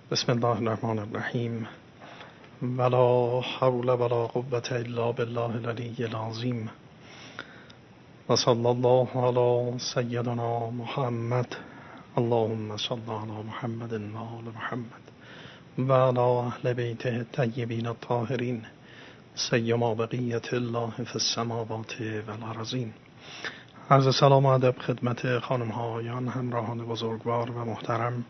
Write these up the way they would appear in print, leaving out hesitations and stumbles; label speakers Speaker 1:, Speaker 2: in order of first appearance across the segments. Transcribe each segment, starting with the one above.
Speaker 1: بسم الله الرحمن الرحیم. ولا حول ولا قوة الا بالله العلی العظیم. و صلی الله علی سیدنا محمد. اللهم صل علی محمد و آل محمد و علی اهل بیته الطیبین الطاهرین سیما بقیت الله فی السماوات و الارضین. عرض سلام و ادب خدمت خانم ها آقایان، همراهان بزرگوار و محترم.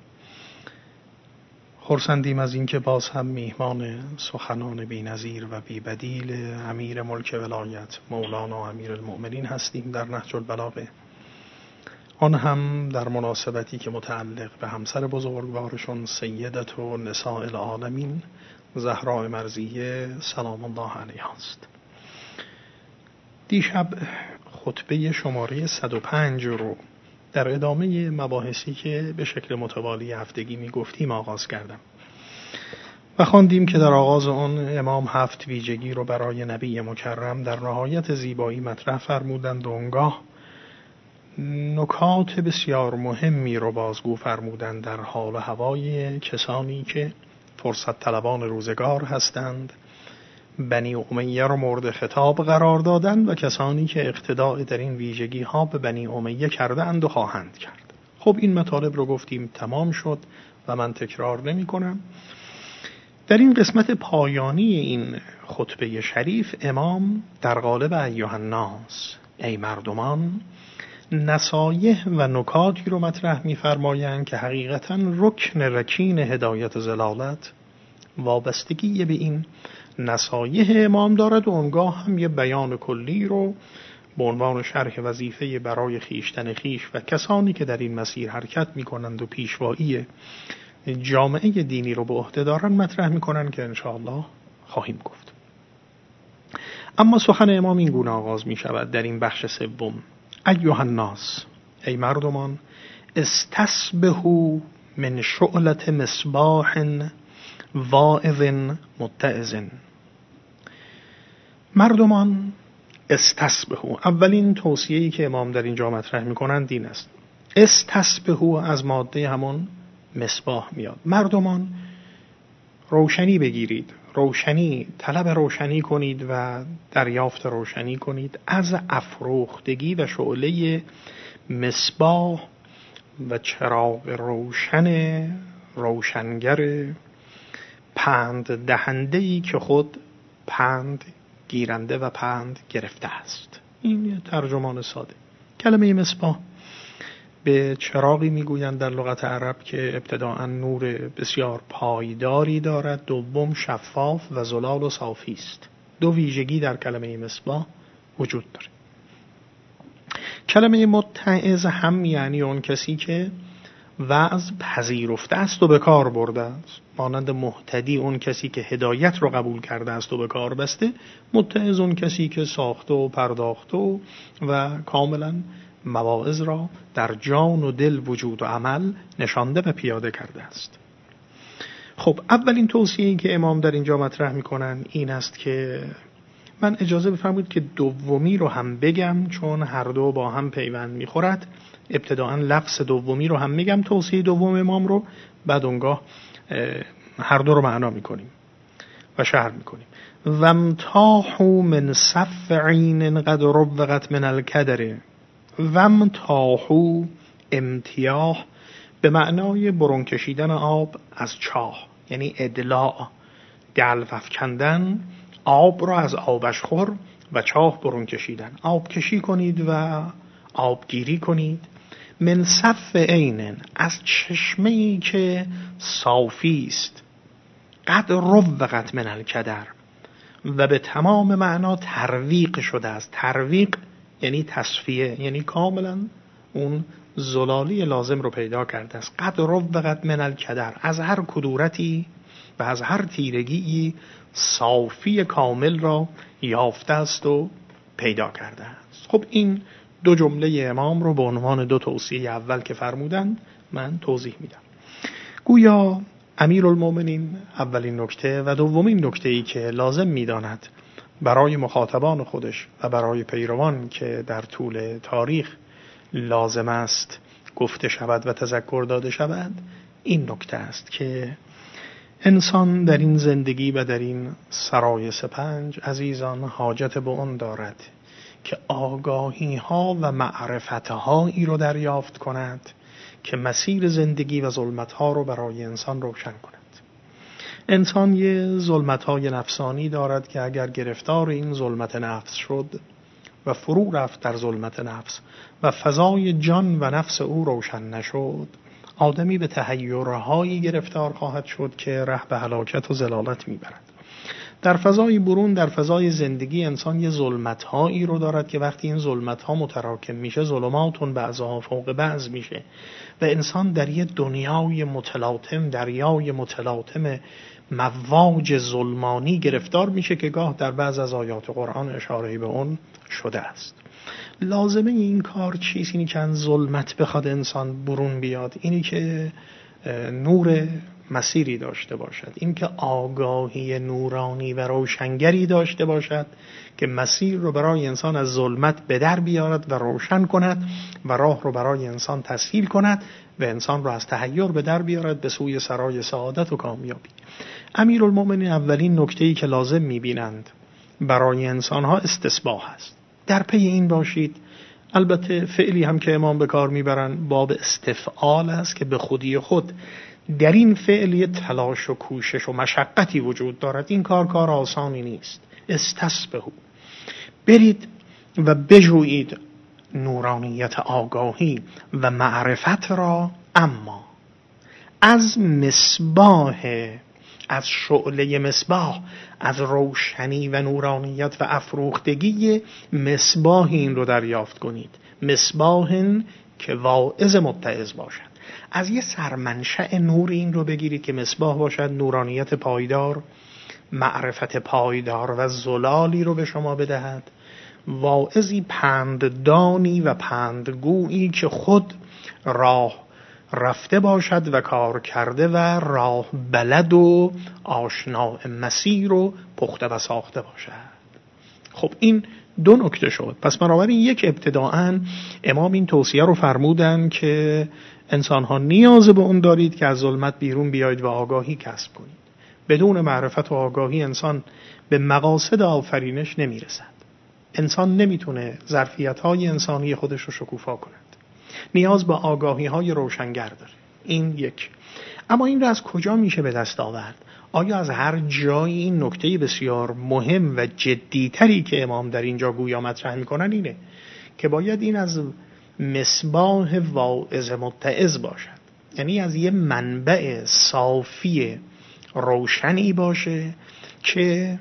Speaker 1: خرسندیم از اینکه باز هم میهمان سخنان بی‌نظیر و بی‌بدیل امیر ملک ولایت مولانا امیرالمؤمنین هستیم در نهج البلاغه، آن هم در مناسبتی که متعلق به همسر بزرگوارشون سیدت و نساء العالمین زهراء مرضیه سلام الله علیها است. دیشب خطبه شماره 105 رو در ادامه مباحثی که به شکل متوالی هفتگی می گفتیم آغاز کردم و خواندیم که در آغاز آن امام 7 ویژگی رو برای نبی مکرم در نهایت زیبایی مطرح فرمودند و آنگاه نکات بسیار مهمی رو بازگو فرمودند در حال و هوای کسانی که فرصت طلبان روزگار هستند، بنی امیه رو مورد خطاب قرار دادند و کسانی که اقتداء در این ویژگی ها به بنی امیه کردند و خواهند کرد. خب این مطالب رو گفتیم، تمام شد و من تکرار نمی کنم. در این قسمت پایانی این خطبه شریف امام در قالب ایها الناس، ای مردمان، نصایح و نکاتی رو مطرح می فرمایند که حقیقتاً رکن رکین هدایت ضلالت وابستگی به این نصایح امام دارد و اونگاه هم یه بیان کلی رو به عنوان شرح وظیفه برای خیشتن خیش و کسانی که در این مسیر حرکت می کنند و پیشوایی جامعه دینی رو به عهده دارن مطرح می کنند که انشاءالله خواهیم گفت. اما سخن امام این گونه آغاز می شود در این بخش سوم: ایها الناس، ای مردمان، استصبحوا من شعلة مصباح واعظ متعظ. مردمان استصبحوا، اولین توصیه‌ای که امام در اینجا مطرح می‌کنند این است. استصبحوا از ماده همون مصباح میاد. مردمان روشنی بگیرید، روشنی، طلب روشنی کنید و دریافت روشنی کنید از افروختگی و شعله مصباح و چراغ روشن روشنگر پند دهنده‌ای که خود پند گیرنده و پند گرفته است. این ترجمان ساده. کلمه مصباح به چراغی میگویند در لغت عرب که ابتداء نور بسیار پایداری دارد، دوم شفاف و زلال و صافی است. دو ویژگی در کلمه مصباح وجود داره. کلمه متعظ هم یعنی اون کسی که وعظ پذیرفته است و به کار برده است، مانند مهتدی اون کسی که هدایت رو قبول کرده است و به کار بسته، متعظ اون کسی که ساخته و پرداخته و کاملا مواعظ را در جان و دل، وجود و عمل نشانده و پیاده کرده است. خب اولین توصیه‌ای که امام در اینجا مطرح می‌کنن این است که من اجازه بفرمایید که دومی رو هم بگم چون هر دو با هم پیوند می‌خورد. ابتداءً لفظ دومی رو هم میگم، توصیه دوم امام رو، بعد اونگاه هر دو رو معنا میکنیم و شرح میکنیم. وامتاحوا من صف عین قد روقت من الکدر. وامتاحوا، امتیاح به معنای برون کشیدن آب از چاه، یعنی ادلاع، دلو افکندن آب را از آبش خور و چاه برون کشیدن. آب کشی کنید و آبگیری کنید. من صف عین، از چشمه‌ای که صافی است، قد روقت من الکدر، و به تمام معنا ترویق شده است. ترویق یعنی تصفیه، یعنی کاملا اون زلالی لازم رو پیدا کرده است. قد روقت من الکدر، از هر کدورتی و از هر تیرگی صافی کامل را یافته است و پیدا کرده است. خب این دو جمله امام رو به عنوان دو توصیه اول که فرمودند من توضیح میدم. گویا امیرالمؤمنین اولین نکته و دومین نکته‌ای که لازم میداند برای مخاطبان خودش و برای پیروان که در طول تاریخ لازم است گفته شود و تذکر داده شود این نکته است که انسان در این زندگی و در این سرای سپنج عزیزان حاجت به اون دارد که آگاهی ها و معرفت هایی رو دریافت کند که مسیر زندگی و ظلمت ها رو برای انسان روشن کند. انسان یه ظلمت های نفسانی دارد که اگر گرفتار این ظلمت نفس شد و فرو رفت در ظلمت نفس و فضای جان و نفس او روشن نشد، آدمی به تحیرهایی گرفتار خواهد شد که ره به هلاکت و ضلالت میبرد. در فضای برون، در فضای زندگی، انسان یه ظلمت‌هایی رو دارد که وقتی این ظلمت‌ها متراکم میشه، ظلماتون بعضها فوق بعض میشه و انسان در یه دنیای متلاطم، دریای متلاطم مواج ظلمانی گرفتار میشه که گاه در بعض از آیات قرآن اشاره‌ای به اون شده است. لازمه این کار چیزی اینی که از ظلمت بخواد انسان برون بیاد، اینی که نور مسیری داشته باشد، این که آگاهی نورانی و روشنگری داشته باشد که مسیر رو برای انسان از ظلمت به در بیارد و روشن کند و راه رو برای انسان تسهیل کند و انسان رو از تحیر به در بیارد به سوی سرای سعادت و کامیابی. امیرالمومنین اولین نکته‌ای که لازم می‌بینند برای انسان‌ها استصباح است. در پی این باشید. البته فعلی هم که امام به کار میبرن باب استفعال است که به خودی خود در این فعل تلاش و کوشش و مشقتی وجود دارد. این کار آسانی نیست. استصبحوا، برید و بجویید نورانیت آگاهی و معرفت را، اما از مصباح، از شعله مصباح، از روشنی و نورانیت و افروختگی مصباح این رو دریافت کنید. مصباح که واعظ متعظ باشد. از یه سرمنشأ نور این رو بگیرید که مصباح باشد، نورانیت پایدار، معرفت پایدار و زلالی رو به شما بدهد. واعظی پنددانی و پندگویی که خود راه رفته باشد و کار کرده و راه بلد و آشناء مسیر و پخته و ساخته باشد. خب این دو نکته شد. پس بنابراین یک، ابتداءً امام این توصیه رو فرمودن که انسان‌ها نیاز به اون دارید که از ظلمت بیرون بیایید و آگاهی کسب کنید. بدون معرفت و آگاهی انسان به مقاصد آفرینش نمیرسد. انسان نمیتونه ظرفیت‌های انسانی خودش رو شکوفا کند. نیاز به آگاهی‌های روشنگر داره. این یک. اما این رو از کجا میشه به دست آورد؟ آیا از هر جایی؟ این نکته بسیار مهم و جدیتری که امام در اینجا گویا مطرح میکنن اینه که باید این از مصباح واعظ متعظ باشد، یعنی از یه منبع صافی روشنی باشه که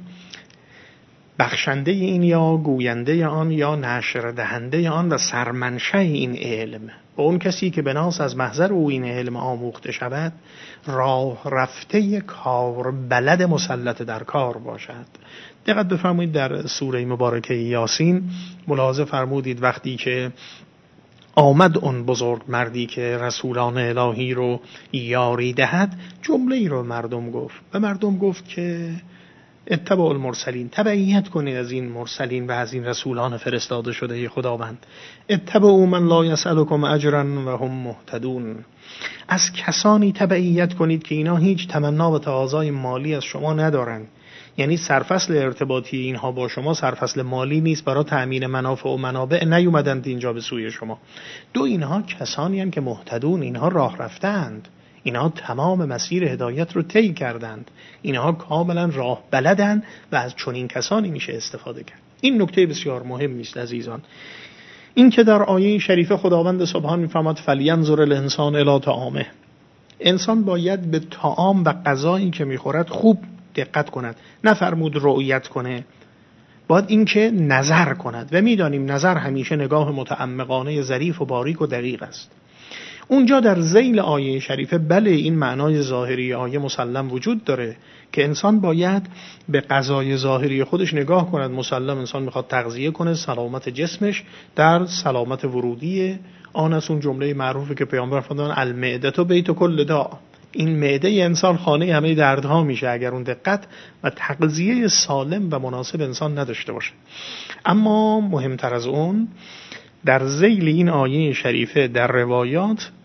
Speaker 1: بخشنده این یا گوینده آن یا نشر دهنده آن و سرمنشأ این علم و اون کسی که بناس از محضر او این علم آموخته شود راه رفته کار بلد مسلط در کار باشد. دقت بفرمایید در سوره مبارکه یاسین ملاحظه فرمودید وقتی که آمد اون بزرگ مردی که رسولان الهی رو یاری دهد، جمله ای رو مردم گفت و مردم گفت که اتباع المرسلین، تبعیت کنید از این مرسلین و از این رسولان فرستاده شده خداوند. اتبعوا من لا یسألکم اجرا و هم مهتدون، از کسانی تبعیت کنید که اینا هیچ تمنا و تقاضای مالی از شما ندارن. یعنی سرفصل ارتباطی اینها با شما سرفصل مالی نیست، برای تأمین منافع و منابع نیومدند اینجا به سوی شما. دو، اینها کسانی هستند که مهتدون، اینها راه رفتند، اینها تمام مسیر هدایت رو طی کردند، اینها کاملا راه بلدند و از چنین کسانی میشه استفاده کرد. این نکته بسیار مهم است عزیزان. این که در آیه شریفه خداوند سبحان میفرماد فلینظر الانسان الی طعامه، انسان باید به طعام و غذایی که میخورد خوب دقت کند، نفرمود رؤیت کنه، باید این که نظر کند و میدانیم نظر همیشه نگاه متعمقانه ظریف و باریک و دقیق است. اونجا در ذیل آیه شریفه بله این معنای ظاهری آیه مسلم وجود داره که انسان باید به غذای ظاهری خودش نگاه کند. مسلم انسان میخواد تغذیه کنه، سلامت جسمش در سلامت ورودی آن است. اون جمله معروفه که پیامبر فرمودن المعده بیت کل داء، این معده انسان خانه همه دردها میشه اگر اون دقت و تغذیه سالم و مناسب انسان نداشته باشه. اما مهمتر از اون در ذیل این آیه شریفه در روایات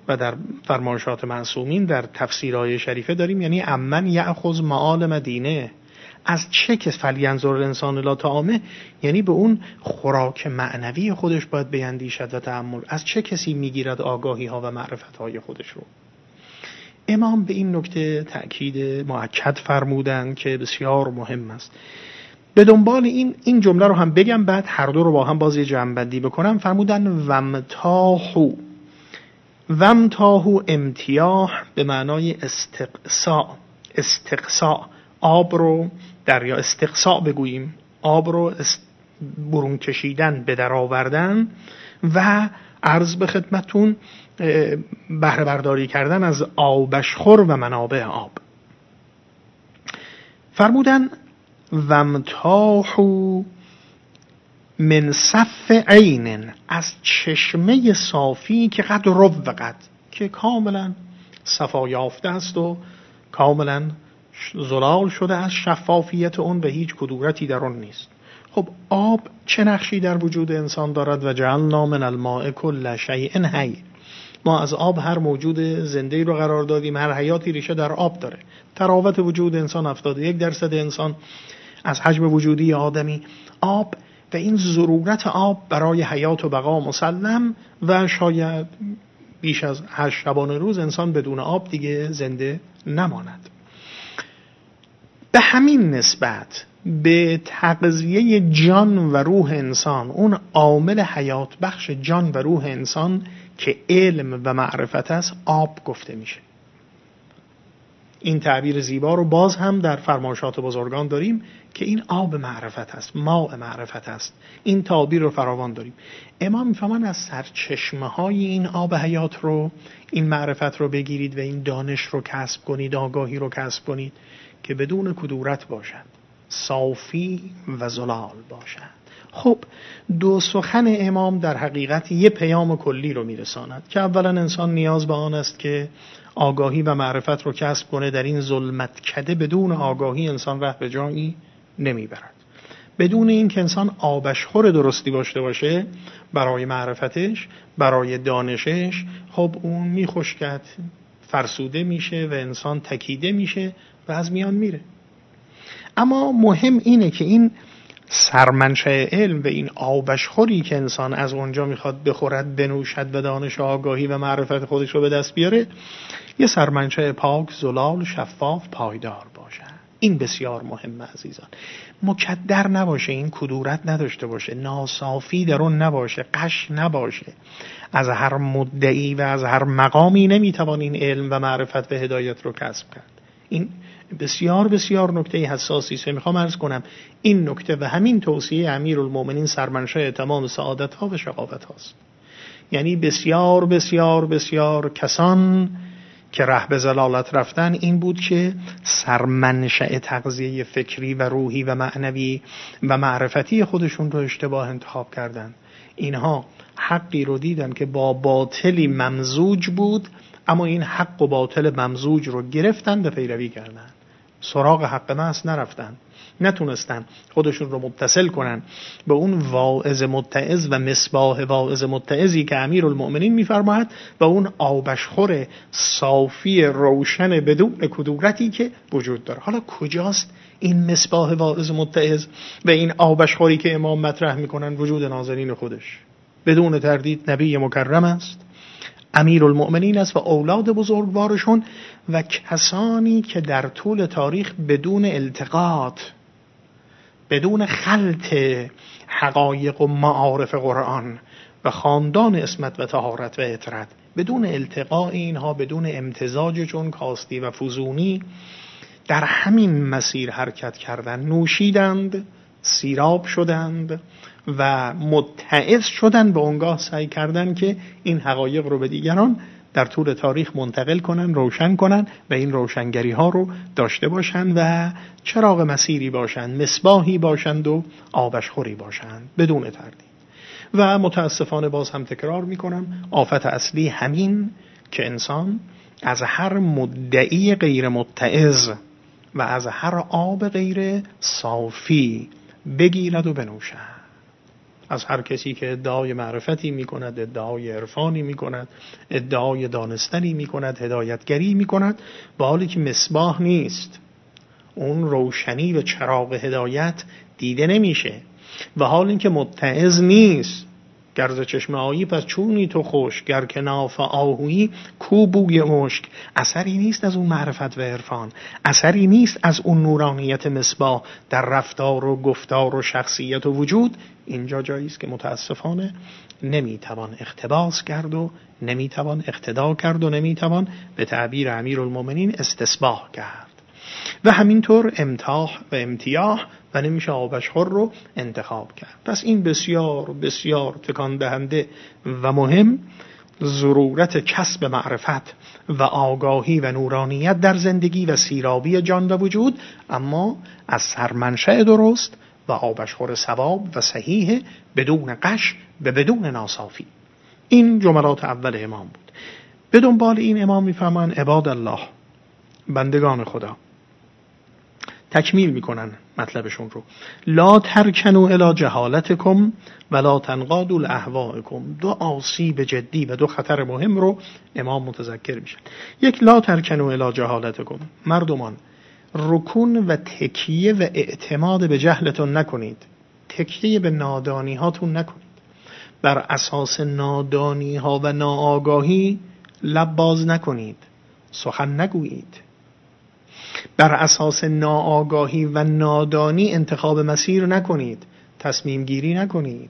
Speaker 1: و در فرمایشات معصومین در تفسیرهای شریفه داریم، یعنی امن یأخذ معالم دینه، از چه که فلینظر الانسان الی طعامه، یعنی به اون خوراک معنوی خودش باید بیندیشد و تأمل، از چه کسی میگیرد آگاهی ها و معرفت های خودش رو. امام به این نکته تأکید مؤکد فرمودند که بسیار مهم است. به دنبال این جمله رو هم بگم، بعد هر دو رو با هم باز جمع‌بندی بکنم. فرمودن ومتاحو امتیاح به معنای استقصاء آب رو دریا استقصاء بگوییم، آب رو برون کشیدن، به در آوردن و عرض به خدمتون بهره برداری کردن از آبشخور و منابع آب. فرمودن ومتاحو من صف عین، از چشمه صافی که قد روقت، که کاملا صفا یافته است و کاملا زلال شده از شفافیت اون و هیچ کدورتی در اون نیست. خب آب چه نقشی در وجود انسان دارد؟ و جعلنا من الماء کل شیء حی، ما از آب هر موجود زنده رو قرار دادیم، هر حیاتی ریشه در آب داره. تراوت وجود انسان 71% انسان از حجم وجودی آدمی آب، و این ضرورت آب برای حیات و بقا مسلم و شاید بیش از 8 شبانه روز انسان بدون آب دیگه زنده نماند. به همین نسبت به تغذیه جان و روح انسان، اون عامل حیات بخش جان و روح انسان که علم و معرفت است، آب گفته میشه. این تعبیر زیبا رو باز هم در فرمایشات بزرگان داریم که این آب معرفت است، ماء معرفت است. این تعبیر رو فراوان داریم. امام میفهمن از سرچشمه های این آب حیات رو، این معرفت رو بگیرید و این دانش رو کسب کنید، آگاهی رو کسب کنید که بدون کدورت باشد، صافی و زلال باشد. خب دو سخن امام در حقیقت یه پیام کلی رو میرساند که اولا انسان نیاز به آن است که آگاهی و معرفت رو کسب کنه. در این ظلمت کده بدون آگاهی انسان ره به جایی نمیبرد. بدون این که انسان آبشخور درستی داشته باشه برای معرفتش، برای دانشش، خب اون میخشکد، فرسوده میشه و انسان تکیده میشه و از میان میره. اما مهم اینه که این سرمنشأ علم و این آبشخوری که انسان از اونجا میخواد بخورد، بنوشد و دانش و آگاهی و معرفت خودش رو به دست بیاره، یه سرمنشأ پاک، زلال، شفاف، پایدار باشه. این بسیار مهمه عزیزان. مکدر نباشه، این کدورت نداشته باشه، ناصافی در اون نباشه، قش نباشه. از هر مدعی و از هر مقامی نمیتوان این علم و معرفت و هدایت رو کسب کرد. این بسیار بسیار نکته حساسی است. میخوام عرض کنم این نکته و همین توصیه امیرالمومنین سرمنشأ تمام سعادت ها و شقاوت هاست. یعنی بسیار بسیار بسیار کسان که ره به ضلالت رفتن این بود که سرمنشأ تغذیه فکری و روحی و معنوی و معرفتی خودشون رو اشتباه انتخاب کردن. اینها حقی رو دیدن که با باطلی ممزوج بود، اما این حق و باطل ممزوج رو گرفتن و پیروی کردن، سراغ حق محض نرفتن، نتونستن خودشون رو متصل کنن به اون واعظ متعظ و مصباح واعظ متعظی که امیرالمؤمنین میفرماید و اون آبشخور صافی روشن بدون کدورتی که وجود داره. حالا کجاست این مصباح واعظ متعظ و این آبشخوری که امام مطرح میکنن؟ وجود ناظرین خودش بدون تردید نبی مکرم است، امیرالمؤمنین است و اولاد بزرگوارشون و کسانی که در طول تاریخ بدون التقاط، بدون خلط حقایق و معارف قرآن و خاندان عصمت و طهارت و عطرت، بدون التقاء اینها، بدون امتزاجشون کاستی و فزونی، در همین مسیر حرکت کردن، نوشیدند، سیراب شدند و متعظ شدن، به اونگاه سعی کردن که این حقایق رو به دیگران در طول تاریخ منتقل کنن، روشن کنن و این روشنگری ها رو داشته باشند و چراغ مسیری باشند، مصباحی باشند و آبشخوری باشند بدون تردید. و متاسفانه باز هم تکرار میکنم، آفت اصلی همین که انسان از هر مدعی غیر متعظ و از هر آب غیر صافی بگیرد و بنوشد. از هر کسی که ادعای معرفتی می کند، ادعای عرفانی می کند، ادعای دانستنی می کند، هدایتگری می کند، با حالی که مصباح نیست، اون روشنی و چراغ هدایت دیده نمیشه، و حال این که متعظ نیست. گرز چشم آیی پس چونی تو خوش، گر کناف آهویی کو بوی مشک. اثری نیست از اون معرفت و عرفان، اثری نیست از اون نورانیت مصباح در رفتار و گفتار و شخصیت و وجود. اینجا جایی است که متاسفانه نمیتوان اقتباس کرد و نمیتوان اقتدا کرد و نمیتوان به تعبیر امیرالمومنین استصباح کرد، و همینطور امتاح و امتیاح، و نمیشه آبشخور رو انتخاب کرد. پس این بسیار بسیار تکان دهنده و مهم ضرورت کسب معرفت و آگاهی و نورانیت در زندگی و سیرابی جان و وجود، اما از سرمنشأ درست و آبشخور ثواب و صحیح، بدون غش و بدون ناصافی. این جملات اول امام بود. به دنبال این امام میفهمن عباد الله، بندگان خدا، تکمیل میکنن مطلبشون رو. لا ترکنوا الی جهالتکم ولا تنقادوا لاهوائکم. دو آسیب جدی و دو خطر مهم رو امام متذکر میشن. یک، لا ترکنوا الی جهالتکم، مردمان رکون و تکیه و اعتماد به جهلتون نکنید، تکیه به نادانی هاتون نکنید. بر اساس نادانی ها و ناآگاهی لب باز نکنید، سخن نگویید. بر اساس ناآگاهی و نادانی انتخاب مسیر نکنید، تصمیم گیری نکنید،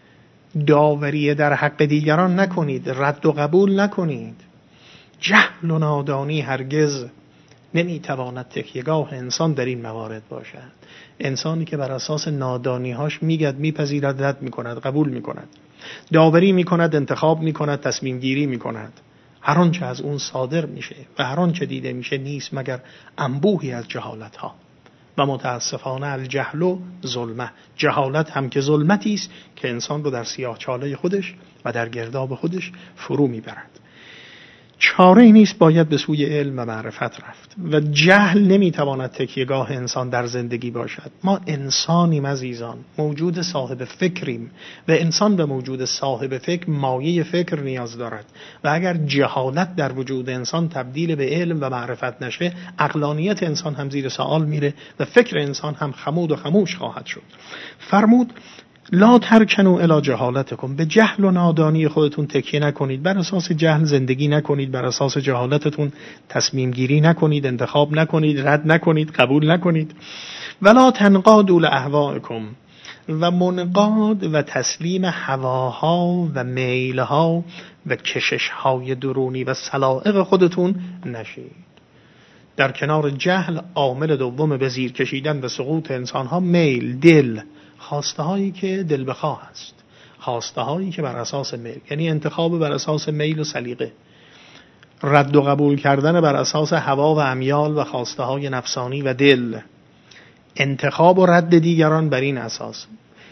Speaker 1: داوری در حق دیگران نکنید، رد و قبول نکنید. جهل و نادانی هرگز نمیتواند تکیهگاه انسان در این موارد باشد. انسانی که بر اساس نادانی‌هاش میپذیرد، رد میکند، قبول میکند، داوری میکند، انتخاب میکند، تصمیم گیری میکند، هر آنچه از اون صادر میشه و هر آنچه دیده میشه نیست مگر انبوهی از جهالت ها. و متاسفانه الجهل و ظلمه، جهالت هم که ظلمتی است که انسان رو در سیاهچاله خودش و در گرداب خودش فرو میبرد. چاره ای نیست، باید به سوی علم و معرفت رفت، و جهل نمیتواند تکیهگاه انسان در زندگی باشد. ما انسانیم عزیزان، موجود صاحب فکریم، و انسان به موجود صاحب فکر مایه فکر نیاز دارد، و اگر جهالت در وجود انسان تبدیل به علم و معرفت نشه، عقلانیت انسان هم زیر سوال میره و فکر انسان هم خمود و خموش خواهد شد. فرمود لا ترکنوا الی جهالتکم، به جهل و نادانی خودتون تکیه نکنید، بر اساس جهل زندگی نکنید، بر اساس جهالتتون تصمیم گیری نکنید، انتخاب نکنید، رد نکنید، قبول نکنید. ولا تنقادوا لاهوائکم، و منقاد و تسلیم هواها و میلها و کششهای درونی و سلائق خودتون نشید. در کنار جهل عامل دوم به زیر کشیدن و سقوط انسانها میل، دل، خواسته هایی که دل بخواه است، خواسته هایی که بر اساس میل، یعنی انتخاب بر اساس میل و سلیقه، رد و قبول کردن بر اساس هوا و امیال و خواسته های نفسانی و دل، انتخاب و رد دیگران بر این اساس،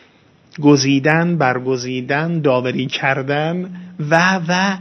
Speaker 1: گزیدن، برگزیدن، داوری کردن و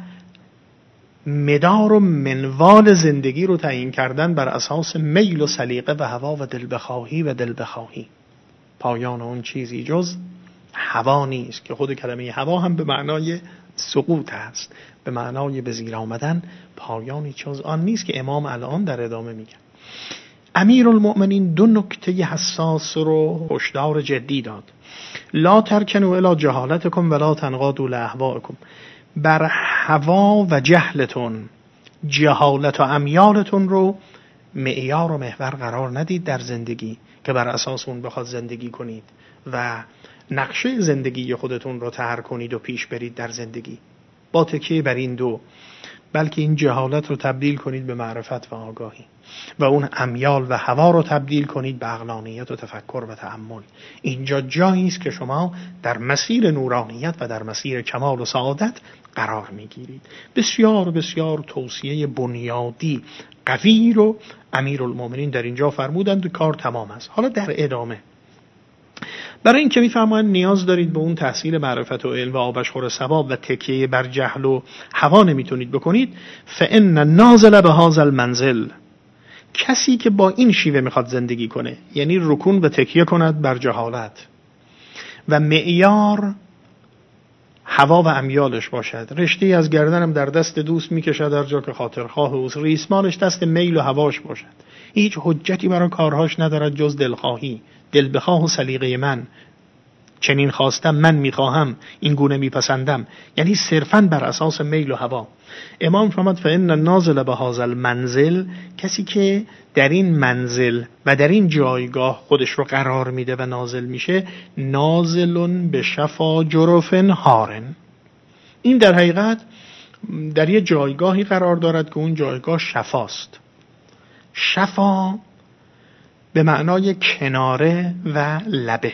Speaker 1: مدار و منوال زندگی رو تعیین کردن بر اساس میل و سلیقه و هوا و دلبخواهی. پایان اون چیزی جز هوا نیست، که خود کلمه هوا هم به معنای سقوط است، به معنای به زیر آمدن. پایانی جز آن نیست که امام الان در ادامه میگه. امیرالمؤمنین دو نکته حساس رو هشدار جدی داد. لا ترکنوا الی جهالتکم ولا تنقادوا لاهوائکم، بر هوا و جهلتون، جهالت و امیالتون رو معیار و محور قرار ندید در زندگی که بر اساس اون بخواد زندگی کنید و نقشه زندگی خودتون رو طرح کنید و پیش برید در زندگی با تکیه بر این دو، بلکه این جهالت رو تبدیل کنید به معرفت و آگاهی، و اون امیال و هوا رو تبدیل کنید به عقلانیت و تفکر و تأمل. اینجا جایی است که شما در مسیر نورانیت و در مسیر کمال و سعادت قرار میگیرید. بسیار بسیار توصیه بنیادی قوی رو امیرالمومنین در اینجا فرمودند و کار تمام است. حالا در ادامه برای این که میفهمند نیاز دارید به اون تحصیل معرفت و علم و آبشخور ثواب و تکیه بر جهل و هوا نمیتونید بکنید. فإن النازل بهذا المنزل، کسی که با این شیوه میخواد زندگی کنه، یعنی رکون و تکیه کند بر جهالت و معیار هوا و امیالش باشد. رشته از گردنم در دست دوست میکشد هر جا که خاطرخواه اوست. ریسمانش دست میل و هواش باشد. هیچ حجتی برای کارهاش ندارد جز دلخواهی. دل بخواه و سلیقه من، چنین خواستم من میخواهم، این گونه میپسندم. یعنی صرفاً بر اساس میل و هوا. امام فرمود فإن النازل بهذا المنزل، کسی که در این منزل و در این جایگاه خودش رو قرار میده و نازل میشه، نازلون به شفا جرف هارن. این در حقیقت در یه جایگاهی قرار دارد که اون جایگاه شفاست. شفا به معنای کناره و لبه.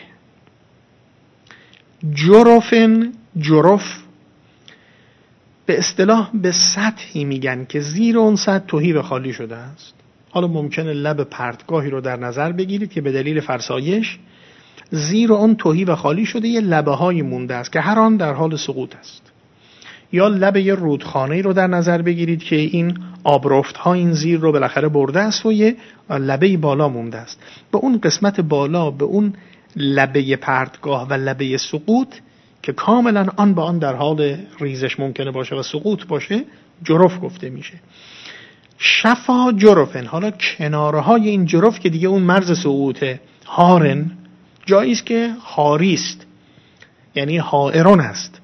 Speaker 1: جرف به اصطلاح به سطحی میگن که زیر اون سطح تهی و خالی شده است. حالا ممکنه لب پرتگاهی رو در نظر بگیرید که به دلیل فرسایش زیر اون تهی و خالی شده، یه لبه های مونده است که هر آن در حال سقوط است. یا لب یه رودخانه‌ای رو در نظر بگیرید که این آبرفت ها این زیر رو بالاخره برده است و یه لبه بالا مونده است. به اون قسمت بالا، به اون لبه پرتگاه و لبه سقوط که کاملا آن با آن در حال ریزش ممکنه باشه و سقوط باشه، جرف گفته میشه. شفا جرفن. حالا کناره های این جرف که دیگه اون مرز سقوطه. هارن جایی است که هاریست، یعنی حائرون است،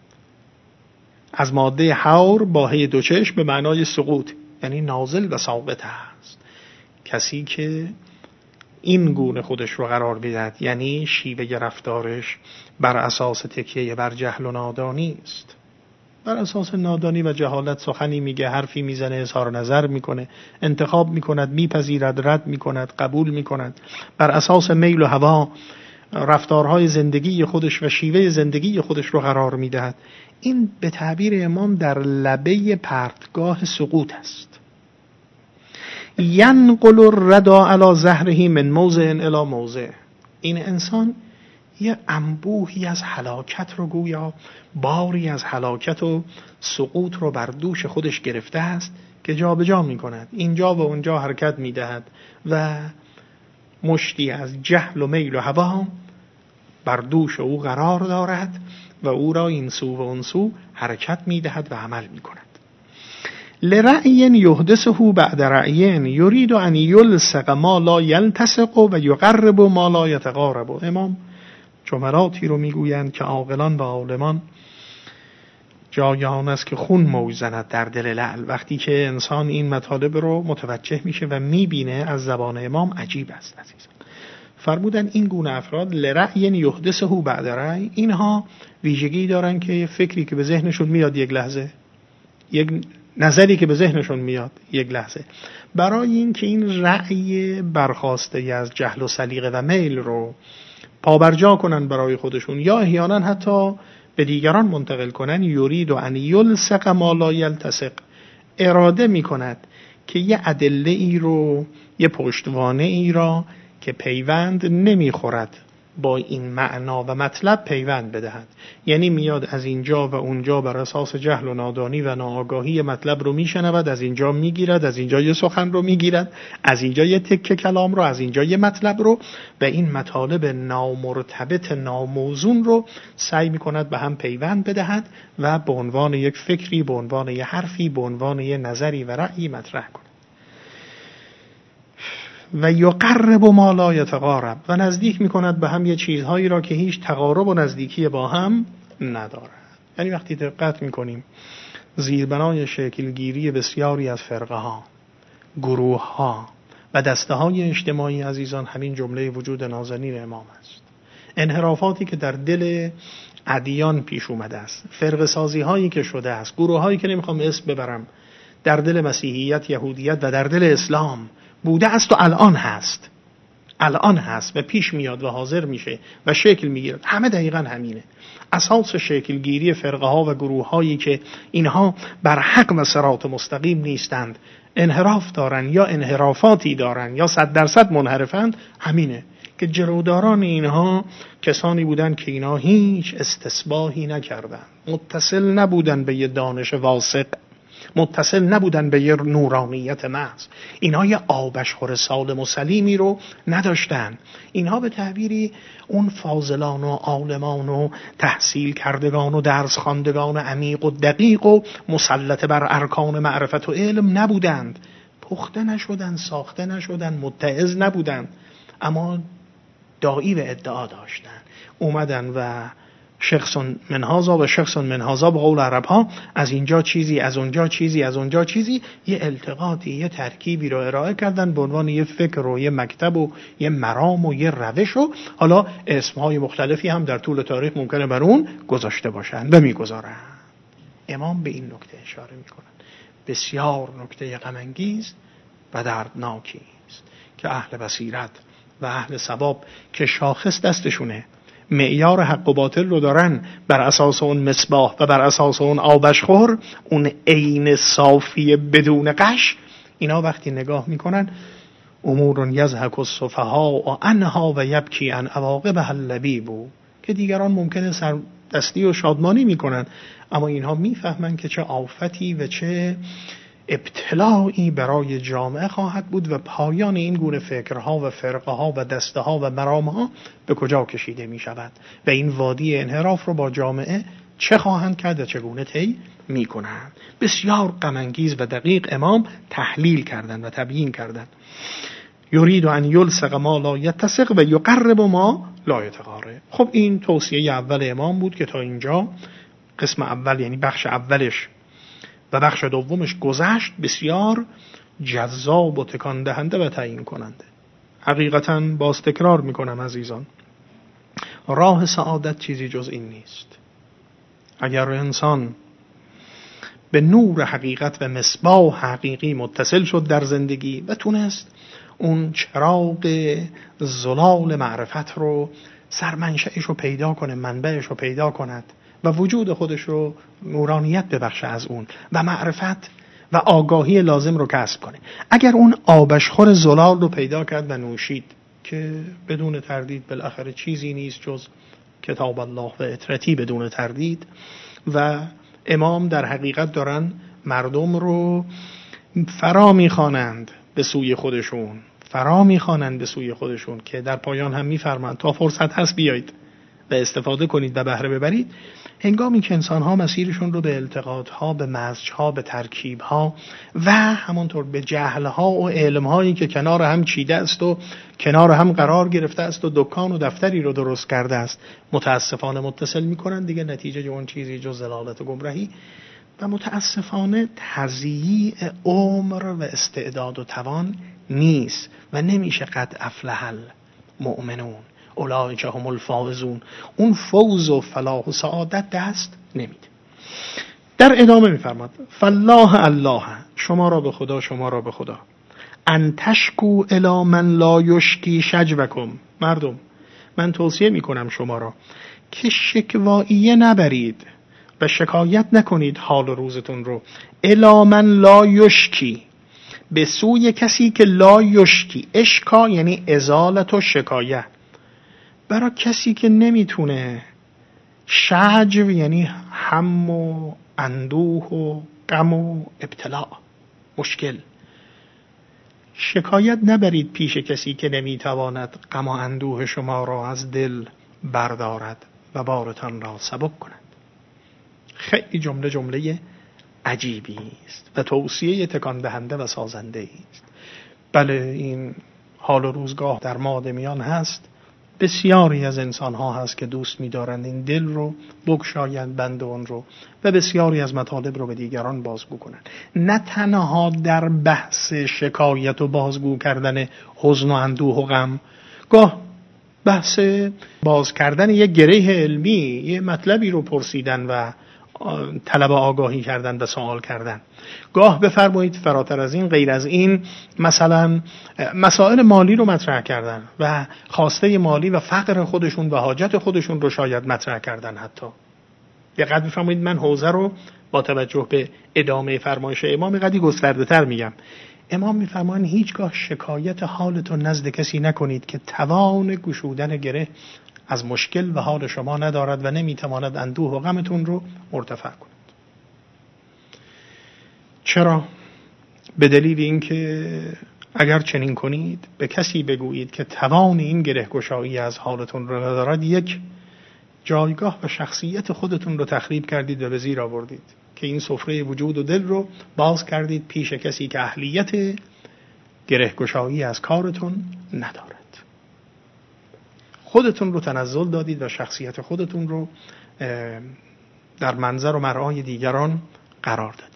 Speaker 1: از ماده حور باهی دو چشم به معنای سقوط، یعنی نازل و ساقط است. کسی که این گونه خودش رو قرار میدهد، یعنی شیوه رفتارش بر اساس تکیه بر جهل و نادانی است. بر اساس نادانی و جهالت سخنی میگه، حرفی میزنه، اظهار نظر میکنه، انتخاب میکند، میپذیرد، رد میکند، قبول میکند. بر اساس میل و هوا رفتارهای زندگی خودش و شیوه زندگی خودش رو قرار میدهد. این به تعبیر امام در لبه پرتگاه سقوط است. ینقل الردا علی ظهره من موضع الی موضع. این انسان یه انبوهی از هلاکت رو، گویا باری از هلاکت و سقوط رو بر دوش خودش گرفته است که جا به جا می کند، اینجا و اونجا حرکت می دهد و مشتی از جهل و میل و هوا بر دوش او قرار دارد و او را این سو و اون سو حرکت می دهد و عمل می کند. لرأی یحدثه بعد رأی یرید ان یلصق ما لا یلتصق و یقرب ما لا یتقارب. امام جملاتی رو میگویند که عاقلان و عالمان جای آن است که خون موج زند در دل لعل. وقتی که انسان این مطالب رو متوجه میشه و میبینه از زبان امام عجیب است عزیزان. فرمودن این گونه افراد لرأی یحدثه بعد رأی، اینها ویژگی دارن که فکری که به ذهنشون میاد یک لحظه، یک نظری که به ذهنشون میاد یک لحظه، برای اینکه این رأی برخاسته از جهل و سلیقه و میل رو پابرجا کنن برای خودشون یا احیانا حتی به دیگران منتقل کنن، یرید و ان یلصق ما لا یلتصق، اراده میکند که یه ادله ای رو، یه پشتوانه ای را که پیوند نمیخورد با این معنا و مطلب پیوند بدهد. یعنی میاد از اینجا و اونجا بر اساس جهل و نادانی و ناآگاهی مطلب رو میشنود، از اینجا میگیرد، از اینجا یه سخن رو میگیرد، از اینجا یه تکه کلام رو، از اینجا یه مطلب رو، و این مطالب نامرتبط ناموزون رو سعی میکند به هم پیوند بدهد و به عنوان یک فکری، به عنوان یک حرفی، به عنوان یک نظری و رأیی مطرح کند. و یقرب ما لا یتقارب، و نزدیک میکند به هم یه چیزهایی را که هیچ تقارب و نزدیکی با هم ندارد. یعنی وقتی دقت میکنیم زیربنای شکلگیری بسیاری از فرقه ها، گروه ها و دسته های اجتماعی عزیزان همین جمله وجود نازنین امام است. انحرافاتی که در دل ادیان پیش اومده است، فرقه سازی هایی که شده است، گروه هایی که نمیخوام اسم ببرم، در دل مسیحیت، یهودیت و در دل اسلام بوده است و الان هست و پیش میاد و حاضر میشه و شکل میگیرد. همه دقیقاً همینه. اساس شکلگیری فرقه ها و گروه هایی که اینها بر حق و صراط مستقیم نیستند، انحراف دارن یا انحرافاتی دارن یا 100% منحرفند، همینه که جلوداران اینها کسانی بودند که اینها هیچ استصباحی نکردند، متصل نبودند به یه دانش واسق، متصل نبودن به یه نورانیت محض. اینها یه آبشخور سالم و سلیمی رو نداشتن. اینها به تعبیری اون فاضلان و عالمان و تحصیل کردگان و درس خواندگان عمیق و دقیق و مسلط بر ارکان معرفت و علم نبودند. پخته نشدن، ساخته نشدن، متعظ نبودن، اما داعی و ادعا داشتن. اومدن و شخص من هذا و شخص من هذا به قول عرب ها، از اینجا چیزی، از اونجا چیزی، از اونجا چیزی، یه التقاطی، یه ترکیبی رو ارائه کردن به عنوان یه فکر و یه مکتب و یه مرام و یه روش و حالا اسمهای مختلفی هم در طول تاریخ ممکنه بر اون گذاشته باشن و میگذارن. امام به این نکته اشاره میکنن. بسیار نکته غم انگیز و دردناکی است که اهل بصیرت و اهل ثواب که شاخص دستشونه، معیار حق و باطل رو دارن بر اساس اون مصباح و بر اساس اون آبشخور، اون عین صافی بدون غش، اینا وقتی نگاه میکنن امور یضحک السفهاء عنها و یبکی عن عواقبها اللبیب، که دیگران ممکنه سردستی و شادمانی میکنن، اما اینها میفهمن که چه آفتی و چه ابتلاعی برای جامعه خواهد بود و پایان این گونه فکرها و فرقه ها و دسته ها و مرامها به کجا کشیده می شود و این وادی انحراف رو با جامعه چه خواهند کرد و چگونه طی می کنند. بسیار غم انگیز و دقیق امام تحلیل کردند و تبیین کردند. یرید ان یلصق ما لا یتسق و یقرب ما لا یتقارب. خب این توصیه اول امام بود که تا اینجا قسم اول، یعنی بخش اولش و بخش دومش گذشت، بسیار جذاب و تکان دهنده و تعیین کننده. حقیقتاً باز تکرار میکنم عزیزان، راه سعادت چیزی جز این نیست. اگر انسان به نور حقیقت و مصباح حقیقی متصل شد در زندگی و تونست اون چراغ زلال معرفت رو سرمنشأش رو پیدا کنه، منبعش رو پیدا کند و وجود خودش رو نورانیت ببخشه از اون و معرفت و آگاهی لازم رو کسب کنه، اگر اون آبشخور زلال رو پیدا کرد و نوشید که بدون تردید بالاخره چیزی نیست جز کتاب الله و اطرتی بدون تردید، و امام در حقیقت دارن مردم رو فرا میخوانند به سوی خودشون، فرا میخوانند به سوی خودشون، که در پایان هم میفرمایند تا فرصت هست بیایید و استفاده کنید و بهره ببرید. هنگامی که انسان‌ها مسیرشون رو به التقاط‌ها، به مزج‌ها، به ترکیب‌ها و همونطور به جهل‌ها و علم‌هایی که کنار هم چیده است و کنار هم قرار گرفته است و دکان و دفتری رو درست کرده است متاسفانه متصل می‌کنن، دیگه نتیجه اون چیزی جز ضلالت و گمراهی و متاسفانه تضییع عمر و استعداد و توان نیست و نمیشه قد افلح المؤمنون اولئک هم الفائزون. اون فوز و فلاح و سعادت دست نمیده. در ادامه میفرماد فالله الله، شما را به خدا، شما را به خدا، ان تشکو الی من لا یشکی شجوکم. مردم من توصیه میکنم شما را که شکواییه نبرید و شکایت نکنید حال و روزتون رو، الی من لا یشکی، به سوی کسی که لا یشکی، اشکا یعنی ازالت و شکایت، برای کسی که نمیتونه، شجو یعنی هم و اندوه و غم و ابتلاء، مشکل. شکایت نبرید پیش کسی که نمیتواند غم و اندوه شما را از دل بردارد و بارتان را سبک کند. خیلی جمله عجیبی است و توصیه تکان دهنده و سازنده است. بله این حال و روزگاه در ما آدمیان هست، بسیاری از انسان ها هست که دوست می دارند این دل رو بگشایند، بند اون رو، و بسیاری از مطالب رو به دیگران بازگو کنند. نه تنها در بحث شکایت و بازگو کردن حزن و اندوه و غم، گاه بحث باز کردن یک گره علمی، یه مطلبی رو پرسیدن و طلب آگاهی کردن و سوال کردن، گاه بفرمایید فراتر از این، غیر از این، مثلا مسائل مالی رو مطرح کردن و خواسته مالی و فقر خودشون و حاجت خودشون رو شاید مطرح کردن. حتی دقت بفرمایید، من حوزه رو با توجه به ادامه فرمایش امام قدی گسترده تر میگم. امام میفرمایند هیچگاه شکایت حالتون نزد کسی نکنید که توان گشودن گره از مشکل و حال شما ندارد و نمیتواند اندوه و غمتون رو مرتفع کند. چرا؟ به دلیل اینکه اگر چنین کنید به کسی بگویید که توان این گره‌گشایی از حالتون رو ندارد، یک جایگاه و شخصیت خودتون رو تخریب کردید و به زیر آوردید که این سفره وجود و دل رو باز کردید پیش کسی که اهلیت گره‌گشایی از کارتون ندارد. خودتون رو تنزل دادید و شخصیت خودتون رو در منظر و مرآی دیگران قرار دادید.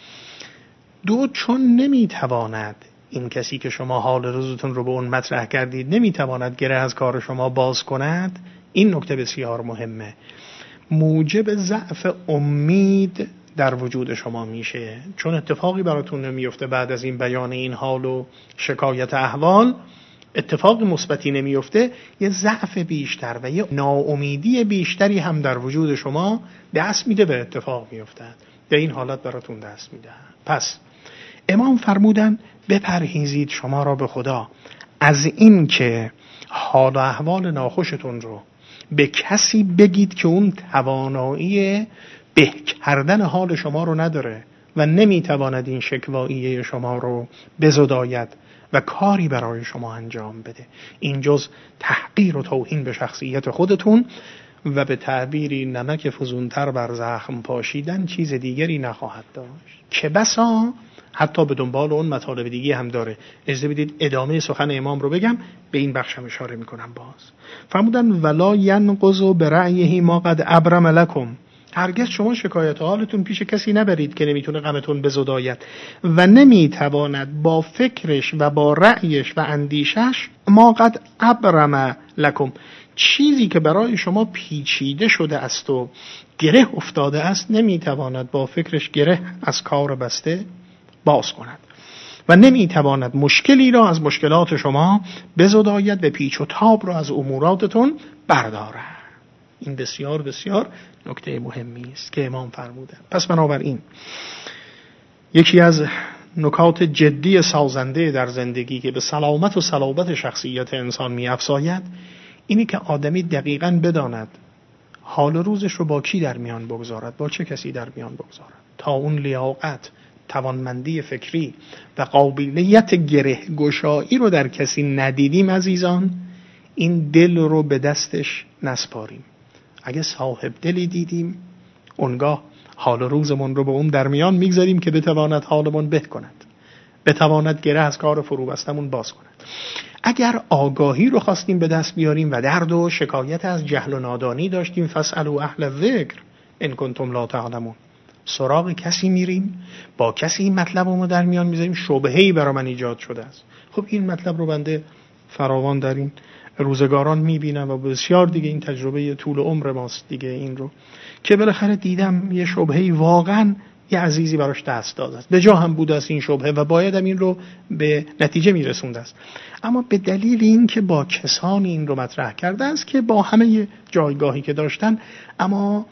Speaker 1: دو، چون نمیتواند این کسی که شما حال روزتون رو به اون مطرح کردید نمیتواند گره از کار شما باز کند، این نکته بسیار مهمه، موجب ضعف امید در وجود شما میشه. چون اتفاقی براتون نمیفته بعد از این بیان این حال و شکایت احوال، اتفاق مثبتی نمیفته، یه ضعف بیشتر و یه ناامیدی بیشتری هم در وجود شما دست میده به اتفاق میفته. به این حالت براتون دست میده. پس امام فرمودن بپرهیزید شما را به خدا از این که حال و احوال ناخوشتون رو به کسی بگید که اون توانایی به کردن حال شما رو نداره و نمیتواند این شکواییه شما رو بزداید و کاری برای شما انجام بده. این جز تحقیر و توهین به شخصیت خودتون و به تعبیری نمک فزونتر بر زخم پاشیدن چیز دیگری نخواهد داشت که بسا حتی به دنبال اون مطالب دیگه هم داره. اجازه بدید ادامه سخن امام رو بگم، به این بخشم اشاره میکنم. باز فرمودن ولا ینقض برأیه ما قد ابرم لکم، هرگز شما شکایت حالتون پیش کسی نبرید که نمیتونه غمتون بزداید و نمیتواند با فکرش و با رأیش و اندیشش ما قد ابرم لکم، چیزی که برای شما پیچیده شده است و گره افتاده است نمیتواند با فکرش گره از کار بسته باز کند و نمیتواند مشکلی را از مشکلات شما بزداید و پیچ و تاب را از اموراتتون بردارد. این بسیار بسیار نکته مهمی است که امام فرمودند. پس بنابراین یکی از نکات جدی سازنده در زندگی که به سلامت و صلابت شخصیت انسان می‌افزاید اینه که آدمی دقیقاً بداند حال روزش رو با کی در میان بگذارد، با چه کسی در میان بگذارد، تا اون لیاقت، توانمندی فکری و قابلیت گره گشایی رو در کسی ندیدیم عزیزان، این دل رو به دستش نسپاریم. اگه صاحب دلی دیدیم اونگاه حال روزمون رو به اون در میان میگذاریم که بتواند حالمون به کند، بتواند گره از کار فرو بستمون باز کند. اگر آگاهی رو خواستیم به دست بیاریم و درد و شکایت از جهل و نادانی داشتیم فاسألوا اهل الذکر ان کنتم لا تعلمون، سراغ کسی میریم، با کسی این مطلب رو در میان میذاریم، شبهه‌ای برای من ایجاد شده است. خب این مطلب رو بنده فراوان در این روزگاران میبینم و بسیار دیگه این تجربه طول عمر ماست دیگه، این رو که بالاخره دیدم یه شبهه‌ای واقعا یه عزیزی براش دست داده است، به جا هم بوده است این شبهه و بایدم این رو به نتیجه میرسونده است، اما به دلیل این که با کسانی این رو مطرح کرده است که با همه جایگاهی که داشتن اما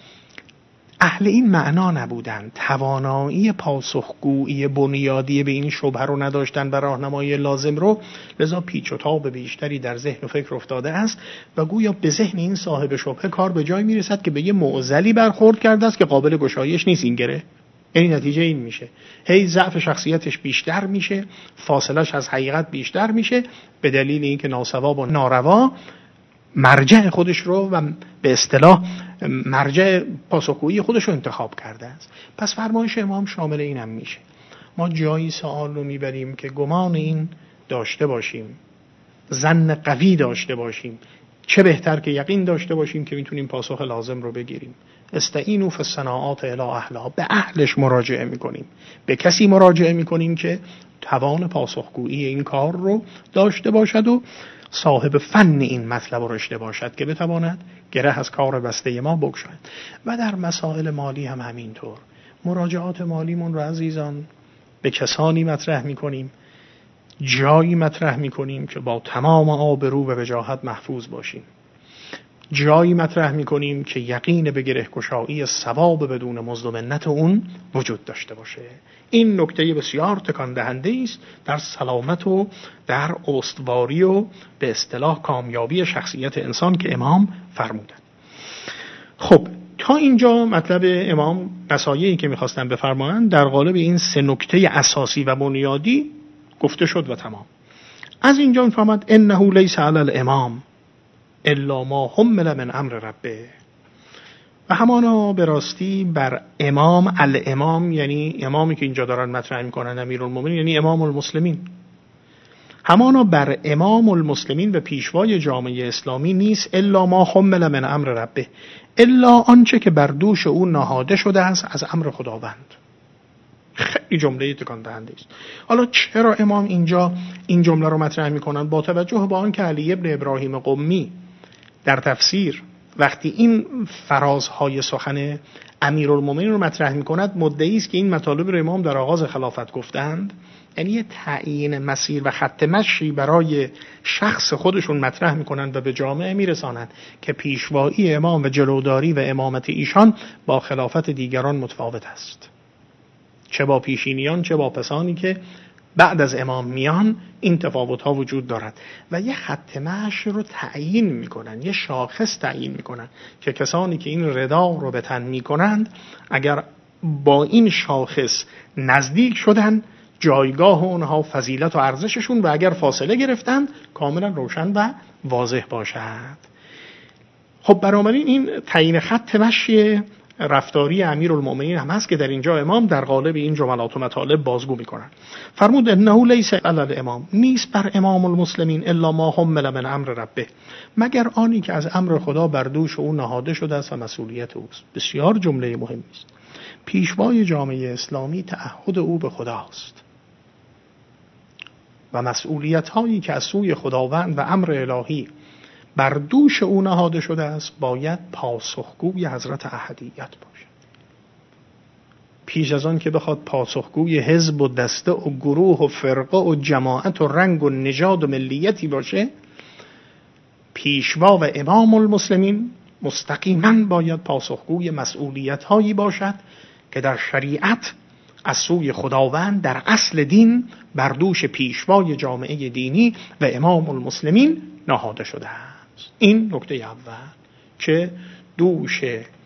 Speaker 1: اهل این معنا نبودن، توانایی پاسخگویی بنیادی به این شبهه رو نداشتن و راهنمایی لازم رو، لذا پیچ و تاب بیشتری در ذهن و فکر افتاده است و گویا به ذهن این صاحب شبهه کار به جای میرسد که به یه معضلی برخورد کرده است که قابل گشایش نیست این گره. یعنی نتیجه این میشه هی ضعف شخصیتش بیشتر میشه، فاصلش از حقیقت بیشتر میشه به دلیل اینکه ناصواب و ناروا مرجع خودش رو و به اصطلاح مرجع پاسخگویی خودش رو انتخاب کرده است. پس فرمایش امام شامل اینم میشه ما جایی سوال رو میبریم که گمان این داشته باشیم، ظن قوی داشته باشیم، چه بهتر که یقین داشته باشیم که میتونیم پاسخ لازم رو بگیریم. استعینوا فی الصناعات الی اهلها، به اهلش مراجعه میکنیم، به کسی مراجعه میکنیم که توان پاسخگویی این کار رو داشته باشد و صاحب فن این مطلب رو داشته باشد که بتواند گره از کار بسته ما بگشاید. و در مسائل مالی هم همینطور، مراجعات مالیمون رو عزیزان به کسانی مطرح میکنیم، جایی مطرح میکنیم که با تمام آبرو و وجاهت محفوظ باشیم، جایی مطرح میکنیم که یقین به گره‌گشایی ثواب بدون مزد و منت اون وجود داشته باشه. این نکته بسیار تکان دهنده است در سلامت و در استواری و به اصطلاح کامیابی شخصیت انسان که امام فرمودند. خب تا اینجا مطلب امام نصایحی که میخواستن بفرمایند در قالب این 3 نکته اساسی و بنیادی گفته شد و تمام. از اینجا میفهمد انه لیس علی الامام الا ما حمل من امر ربه، و همانا به راستی بر امام، الامام یعنی امامی که اینجا دارن مطرح میکنن امیرالمومنین، یعنی امام المسلمین، همانا بر امام المسلمین و پیشوای جامعه اسلامی نیست الا ما حمل من امر ربه، الا آنچه که بر دوش او نهاده شده است از امر خداوند. خیلی جمله تکان دهنده است. حالا چرا امام اینجا این جمله رو مطرح میکنن؟ با توجه به آن که علی ابن ابراهیم قمی در تفسیر وقتی این فرازهای سخن امیرالمومنین رو مطرح میکند مدعی است که این مطالب رو امام در آغاز خلافت گفتند، یعنی یه تعیین مسیر و خط مشی برای شخص خودشون مطرح میکنند و به جامعه میرسانند که پیشوایی امام و جلوداری و امامت ایشان با خلافت دیگران متفاوت است، چه با پیشینیان چه با کسانی که بعد از امام میان این تفاوت ها وجود دارد و یه خط مشی رو تعیین میکنن، یه شاخص تعیین میکنن که کسانی که این ردا رو به تن میکنند اگر با این شاخص نزدیک شدن جایگاه اونها، فضیلت و ارزششون، و اگر فاصله گرفتند کاملا روشن و واضح باشد. خب بنابراین این تعیین خط مشی رفتاری امیرالمومنین هم هست که در اینجا امام در قالب این جملات و مطالب بازگو میکنن. فرمود انه لیس علی الامام، نیست بر امام المسلمین الا ما حمل من امر ربه، مگر آنی که از امر خدا بر دوش او نهاده شده است و مسئولیت اوست. بسیار جمله مهمی است. پیشوای جامعه اسلامی تعهد او به خداست و مسئولیت هایی که از سوی خداوند و امر الهی بر دوش او نهاده شده است باید پاسخگوی حضرت احدیت باشد. پیش از آن که بخواد پاسخگوی حزب و دسته و گروه و فرقه و جماعت و رنگ و نژاد و ملیتی باشه، پیشوا و امام المسلمین مستقیما باید پاسخگوی مسئولیت هایی باشد که در شریعت از سوی خداوند در اصل دین بر دوش پیشوای جامعه دینی و امام المسلمین نهاده شده است. این نکته اول که دوش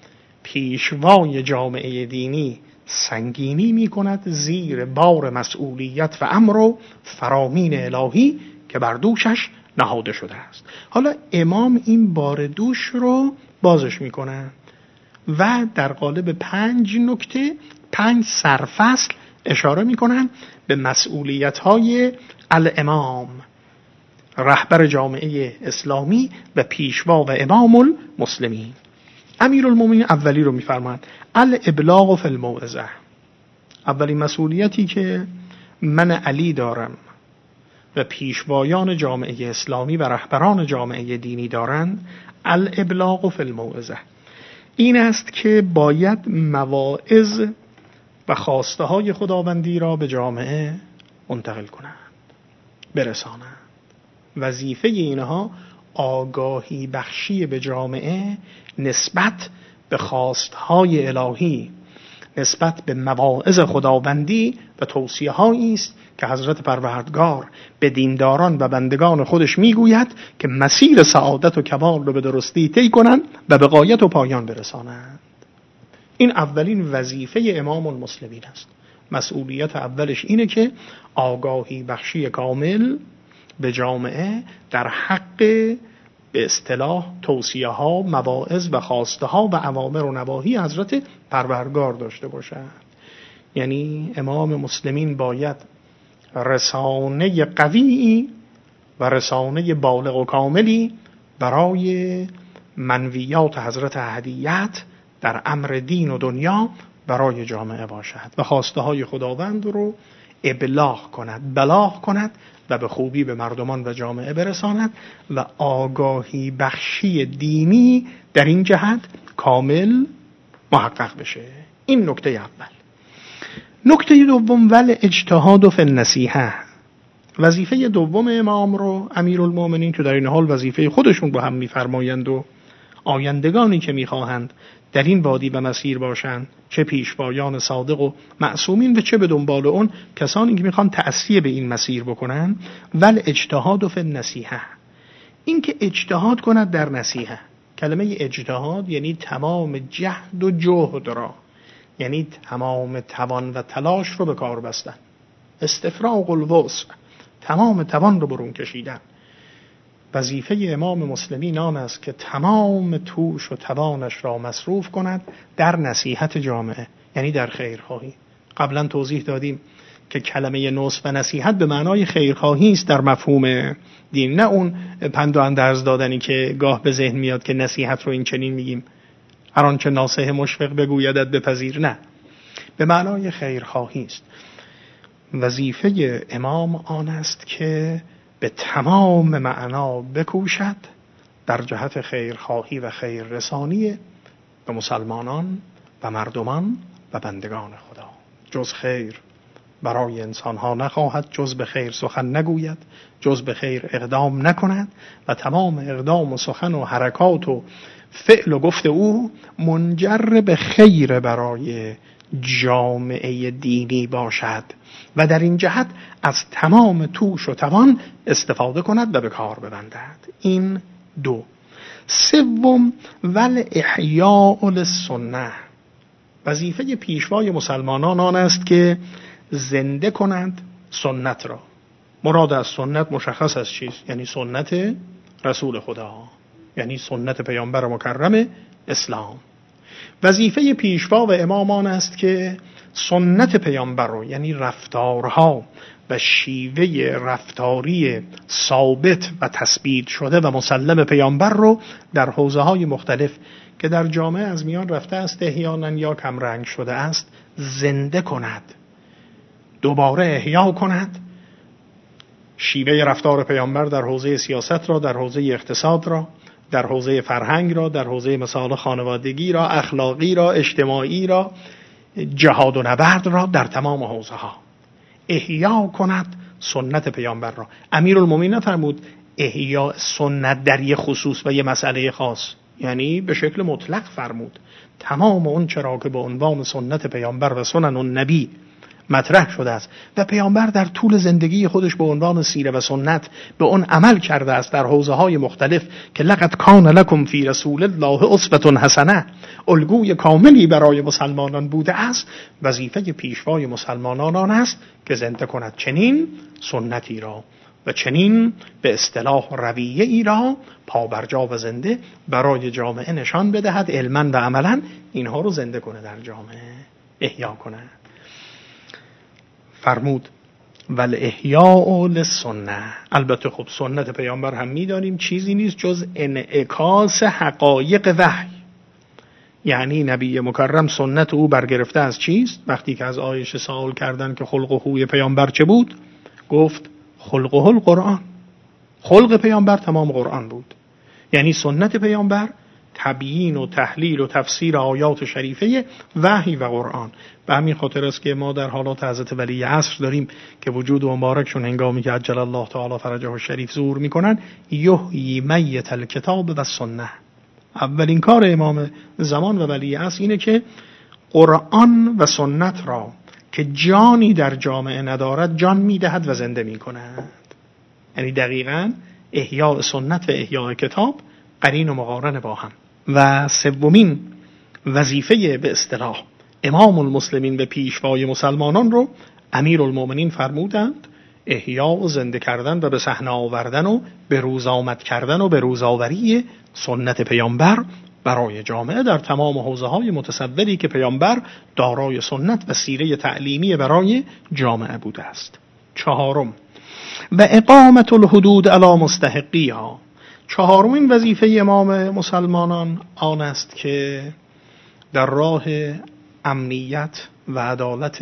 Speaker 1: پیشوای جامعه دینی سنگینی می کند زیر بار مسئولیت و امر و فرامین الهی که بر دوشش نهاده شده است. حالا امام این بار دوش رو بازش می کند و در قالب 5 نکته 5 سرفصل اشاره می کنند به مسئولیت های الامام، رهبر جامعه اسلامی و پیشوا و امام المسلمین. امیرالمومنین اولی رو میفرماید الابلاغ فی الموعظه، اولین مسئولیتی که من علی دارم و پیشوایان جامعه اسلامی و رهبران جامعه دینی دارند، الابلاغ فی الموعظه، این است که باید مواعظ و خواسته های خداوندی را به جامعه منتقل کنند، برسانند. وظیفه اینها آگاهی بخشی به جامعه نسبت به خواستهای الهی، نسبت به مواعظ خداوندی و توصیه هایی است که حضرت پروردگار به دینداران و بندگان خودش میگوید که مسیر سعادت و کمال رو به درستی طی کنند و به غایت و پایان برسانند. این اولین وظیفه امام المسلمین است. مسئولیت اولش اینه که آگاهی بخشی کامل به جامعه در حق به اصطلاح توصیه ها، مواعظ و خواسته ها و اوامر و نواهی حضرت پروردگار داشته باشد. یعنی امام مسلمین باید رسانه قوی و رسانه بالغ و کاملی برای منویات حضرت احدیت در امر دین و دنیا برای جامعه باشد و خواسته های خداوند رو ابلاغ کند، بلاغ کند و به خوبی به مردمان و جامعه برساند و آگاهی بخشی دینی در این جهت کامل محقق بشه. این نکته اول. نکته دوم ول اجتهاد فی النصیحه، وظیفه دوم امام رو امیرالمومنین که در این حال وظیفه خودشون رو هم میفرمایند و آیندگانی که میخواهند در این وادی به مسیر باشند، چه پیشوایان صادق و معصومین و چه به دنبال اون کسانی که میخوان تأسیه به این مسیر بکنن، ول اجتهاد فی النصیحه، این که اجتهاد کند در نصیحه. کلمه اجتهاد یعنی تمام جهد و جهد را، یعنی تمام توان و تلاش رو به کار بستن. استفراغ الوسع، تمام توان رو برون کشیدن. وظیفه امام مسلمین آن است که تمام توش و توانش را مصروف کند در نصیحت جامعه، یعنی در خیرخواهی. قبلا توضیح دادیم که کلمه نصح و نصیحت به معنای خیرخواهی است در مفهوم دین، نه اون پند و اندرز دادنی که گاه به ذهن میاد که نصیحت رو این چنین میگیم هر آنچه ناصح مشفق بگویدت بپذیر، نه، به معنای خیرخواهی است. وظیفه امام آن است که به تمام معنا بکوشد در جهت خیرخواهی و خیررسانی به مسلمانان و مردمان و بندگان خدا. جز خیر برای انسانها نخواهد، جز به خیر سخن نگوید، جز به خیر اقدام نکند و تمام اقدام و سخن و حرکات و فعل و گفت او منجر به خیر برای جامعه دینی باشد و در این جهت از تمام توش و توان استفاده کند و به کار ببندد. این دو. سوم، ول احیاء للسنه. وظیفه پیشوای مسلمانان آن است که زنده کنند سنت را. مراد از سنت مشخص از چیست؟ یعنی سنت رسول خدا، یعنی سنت پیامبر مکرم اسلام. وظیفه پیشوا و امام آن است که سنت پیامبر رو، یعنی رفتارها و شیوه رفتاری ثابت و تثبیت شده و مسلم پیامبر رو در حوزه‌های مختلف که در جامعه از میان رفته است احیانا یا کمرنگ شده است زنده کند، دوباره احیا کند. شیوه رفتار پیامبر در حوزه سیاست را، در حوزه اقتصاد را، در حوزه فرهنگ را، در حوزه مسائل خانوادگی را، اخلاقی را، اجتماعی را، جهاد و نبرد را، در تمام حوزه ها احیا کند سنت پیامبر را. امیرالمومنین فرمود احیا سنت در یک خصوص و یک مسئله خاص، یعنی به شکل مطلق فرمود تمام اون چرا که به عنوان سنت پیامبر و سنن النبی مطرح شده است و پیامبر در طول زندگی خودش به عنوان سیره و سنت به اون عمل کرده است در حوزه‌های مختلف که لقد کان لکم فی رسول الله اسوة حسنه، الگوی کاملی برای مسلمانان بوده است. وظیفه پیشوای مسلمانان آن است که زنده کند چنین سنتی را و چنین به اصطلاح رویه ای را پابرجا و زنده برای جامعه نشان بدهد، علما و عملا اینها رو زنده کنه، در جامعه احیا کنه. فرمود ول احیاء للسنه. البته خب سنت پیامبر هم می‌دانیم چیزی نیست جز انعکاس حقایق وحی، یعنی نبی مکرم سنت او برگرفته از چیست؟ وقتی که از عایشه سوال کردن که خلق و خوی پیامبر چه بود، گفت خلقه القرآن. خلق پیامبر تمام قرآن بود، یعنی سنت پیامبر تبیین و تحلیل و تفسیر آیات شریفه وحی و قرآن. به همین خاطر است که ما در حالات حضرت ولی عصر داریم که وجود مبارکشون هنگامی که عجل الله تعالی فرجه الشریف ظهور میکنن یحیی میت الکتاب و سنه. اولین کار امام زمان و ولی عصر اینه که قرآن و سنت را که جانی در جامعه ندارد جان میدهد و زنده میکند. یعنی دقیقاً احیاء سنت و احیاء کتاب قرین و مقارن با هم. و سومین وظیفه به اصطلاح امام المسلمین به پیشوای مسلمانان رو امیرالمومنین فرمودند احیا و زنده کردن و به صحنه آوردن و به روز آمد کردن و به روزآوری سنت پیامبر برای جامعه در تمام حوزه‌های متصوری که پیامبر دارای سنت و سیره تعلیمی برای جامعه بوده است. چهارم، و اقامت الحدود علی مستحقیها. چهارمین وظیفه امام مسلمانان آن است که در راه امنیت و عدالت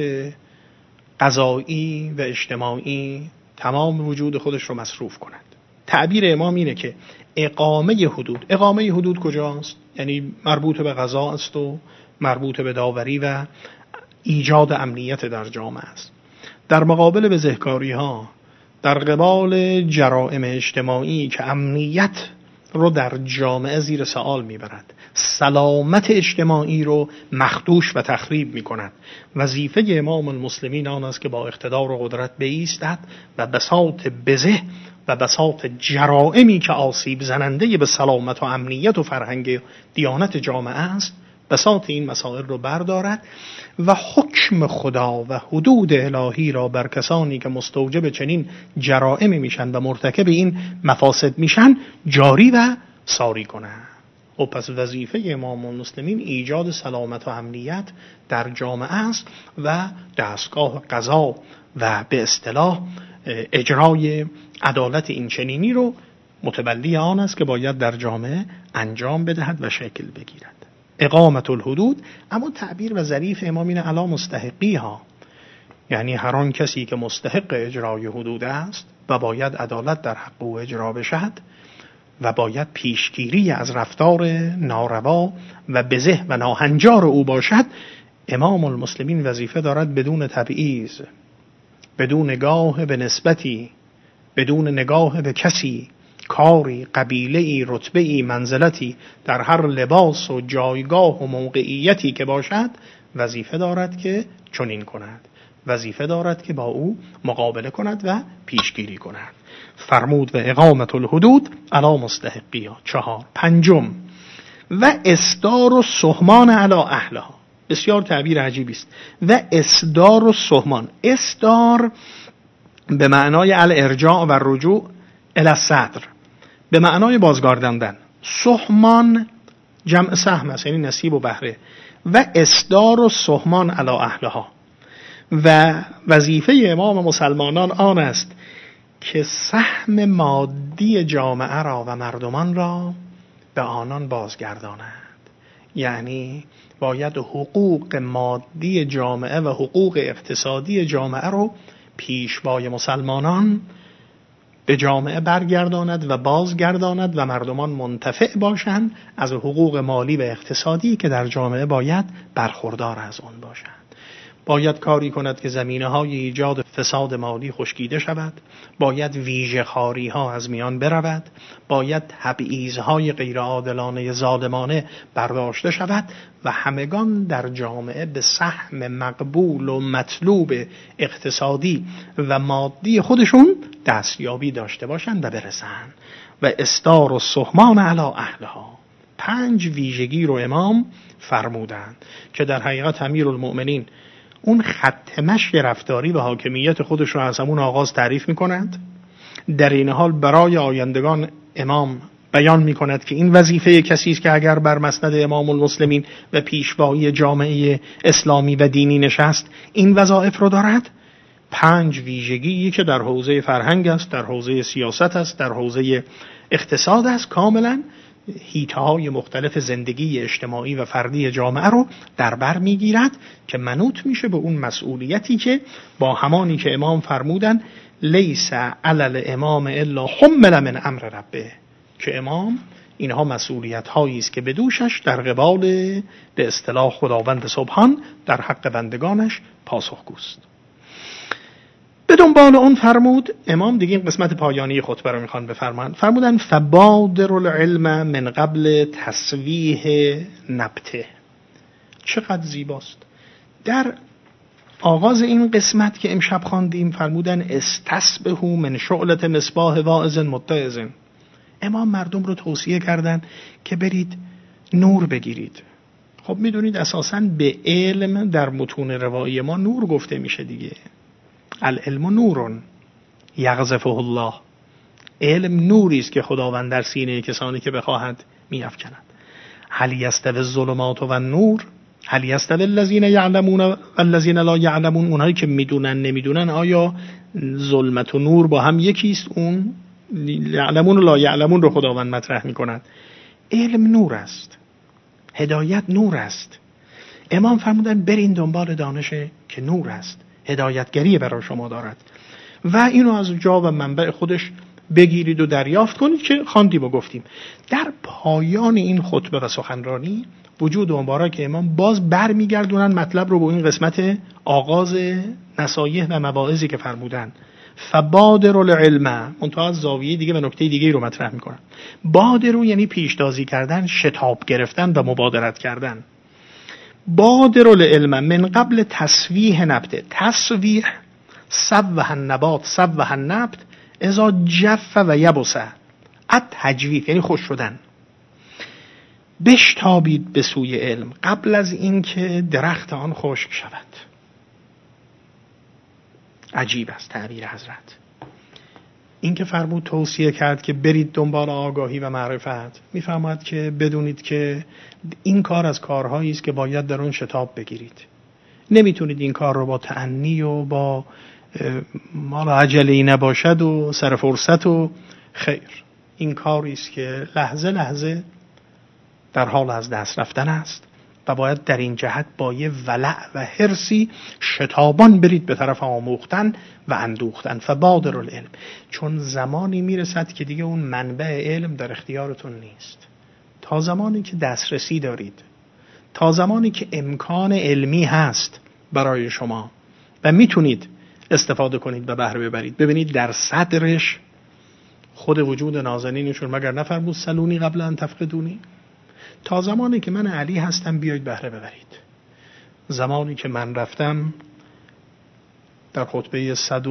Speaker 1: قضایی و اجتماعی تمام وجود خودش رو مصروف کند. تعبیر امام اینه که اقامه حدود کجاست؟ یعنی مربوط به قضا است و مربوط به داوری و ایجاد امنیت در جامعه است. در مقابل بزهکاری ها، در قبال جرائم اجتماعی که امنیت رو در جامعه زیر سوال میبرد، سلامت اجتماعی رو مخدوش و تخریب میکند. وظیفه امام المسلمین آن است که با اقتدار و قدرت بایستد و بساط بزه و بساط جرائمی که آسیب زننده به سلامت و امنیت و فرهنگ دیانت جامعه است، بساط این مسائل رو بردارد و حکم خدا و حدود الهی را بر کسانی که مستوجب چنین جرائمی میشن و مرتکب این مفاسد میشن جاری و ساری کند. و پس وظیفه امام المسلمین ایجاد سلامت و امنیت در جامعه است و دستگاه قضا و به اصطلاح اجرای عدالت این چنینی رو متولی آن است که باید در جامعه انجام بدهد و شکل بگیرد. اقامت الحدود، اما تعبیر و ظریف امام اینه علی مستحقی ها، یعنی هر آن کسی که مستحق اجرای حدود است و باید عدالت در حق او اجرا بشد و باید پیشگیری از رفتار ناروا و بزه و ناهنجار او باشد، امام المسلمین وظیفه دارد بدون تبعیض، بدون نگاه به نسبتی، بدون نگاه به کسی، کاری، قبیله‌ای، رتبه‌ای، منزلتی، در هر لباس و جایگاه و موقعیتی که باشد وظیفه دارد که چنین کند، وظیفه دارد که با او مقابله کند و پیشگیری کند. فرمود و اقامت الحدود علی مستحقیها. 4. پنجم و اصدار و سهمان علی اهلها. بسیار تعبیر عجیبی است. و اصدار و سهمان، اصدار به معنای الارجاع و رجوع الی الصدر، به معنای بازگرداندن. سهمان جمع سهم است، یعنی نصیب و بهره. و اصدار و سهمان علی اهلها، و وظیفه امام مسلمانان آن است که سهم مادی جامعه را و مردمان را به آنان بازگرداند. یعنی باید حقوق مادی جامعه و حقوق اقتصادی جامعه رو پیشوای مسلمانان به جامعه برگرداند و بازگرداند و مردمان منتفع باشند از حقوق مالی و اقتصادی که در جامعه باید برخوردار از آن باشند. باید کاری کند که زمینه‌های ایجاد فساد مالی خشکیده شود، باید ویژه‌خواری‌ها از میان برود، باید تبعیض‌های غیرعادلانه ظالمانه برداشته شود و همگان در جامعه به سهم مقبول و مطلوب اقتصادی و مادی خودشون دستیابی داشته باشند و برسند. و اصدار و سهمان علی اهلها. 5 ویژگی رو امام فرمودند که در حقیقت امیرالمؤمنین اون خط مشی رفتاری و حاکمیت خودش رو از همون آغاز تعریف می‌کنند. در این حال برای آیندگان امام بیان می‌کند که این وظیفه کسی است که اگر بر مسند امام المسلمین و پیشوایی جامعه اسلامی و دینی نشست این وظایف رو دارد. 5 ویژگی که در حوزه فرهنگ است، در حوزه سیاست است، در حوزه اقتصاد است، کاملا حیطه‌های مختلف زندگی اجتماعی و فردی جامعه رو در بر میگیرد که منوط میشه به اون مسئولیتی که با همانی که امام فرمودن لیس علی الامام الا حمل من امر ربه، که امام اینها مسئولیت هایی است که به دوشش در قبال به اصطلاح خداوند سبحان در حق بندگانش پاسخگوست. به دنبال اون فرمود امام دیگه این قسمت پایانی خطبه رو میخوان بفرمان. فرمودن فبادر العلم من قبل تسویه نبته. چقدر زیباست. در آغاز این قسمت که امشب خواندیم فرمودن استسبحوا من شعلة مصباح واعظ متعظ. امام مردم رو توصیه کردن که برید نور بگیرید. خب میدونید اساساً به علم در متون روایی ما نور گفته میشه دیگه. العلم نورون یغذفه الله. علم نوری است که خداوند در سینه کسانی که بخواهد میافکند. هل یستوی الظلمات و النور، هل یستوی الذین یعلمون و الذین لا یعلمون. اونایی که میدونن نمیدونن آیا ظلمت و نور با هم یکی است؟ اون یعلمون و لا یعلمون رو خداوند مطرح میکند. علم نور است، هدایت نور است. امام فرمودن برین دنبال دانش که نور است، هدایتگری برای شما دارد و اینو از جا و منبع خودش بگیرید و دریافت کنید که خواندیم و گفتیم. در پایان این خطبه و سخنرانی وجود مبارک امام باز برمیگردونن مطلب رو به این قسمت آغاز نصایح و مواعظی که فرمودن. فبادر العلم، منتها از زاویه دیگه و نکته دیگه رو مطرح میکنن. بادرو یعنی پیشتازی کردن، شتاب گرفتن و مبادرت کردن. بادر العلم من قبل تسویه نبته. تسویه سوه النبات سوه النبت اذا جف و یبس تجویف یعنی خوش شدن. بشتابید به سوی علم قبل از اینکه درخت آن خشک شود. عجیب است تعبیر حضرت. این که فرمود توصیه کرد که برید دنبال آگاهی و معرفت، میفرماید که بدونید که این کار از کارهایی است که باید در اون شتاب بگیرید. نمیتونید این کار رو با تأنی و با مال عجله‌ای نباشد و سر فرصت و خیر. این کاری است که لحظه لحظه در حال از دست رفتن است و باید در این جهت با یه ولع و حرصی شتابان برید به طرف آموختن و اندوختن. فبادر العلم، چون زمانی میرسد که دیگه اون منبع علم در اختیارتون نیست. تا زمانی که دسترسی دارید، تا زمانی که امکان علمی هست برای شما و میتونید استفاده کنید و بهره ببرید. ببینید در صدرش خود وجود نازنینشون مگر نفرمود سلونی قبل ان تفقدونی؟ تا زمانی که من علی هستم بیایید بهره ببرید. زمانی که من رفتم در خطبه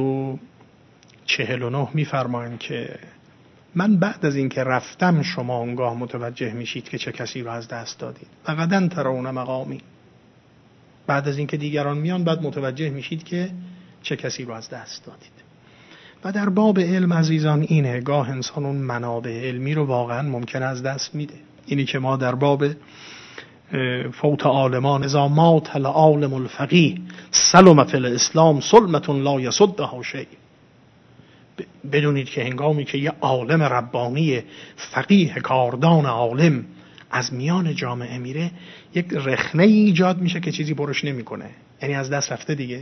Speaker 1: 149 میفرمایند که من بعد از اینکه رفتم شما اونگاه متوجه میشید که چه کسی رو از دست دادید. فقدن ترون مقامی، بعد از اینکه دیگران میان بعد متوجه میشید که چه کسی رو از دست دادید. و در باب علم عزیزان اینه، گاه انسان اون منابع علمی رو واقعا ممکن از دست میده. اینی که ما در باب فوت عالمان اذا مات العالم الفقیه سلم فی الاسلام سلمة لا یصدها شیء، بدونید که هنگامی که یه عالم ربانی فقیه کاردان عالم از میان جامعه میره، یک رخنه ایجاد میشه که چیزی برش نمیکنه، یعنی از دست رفته دیگه.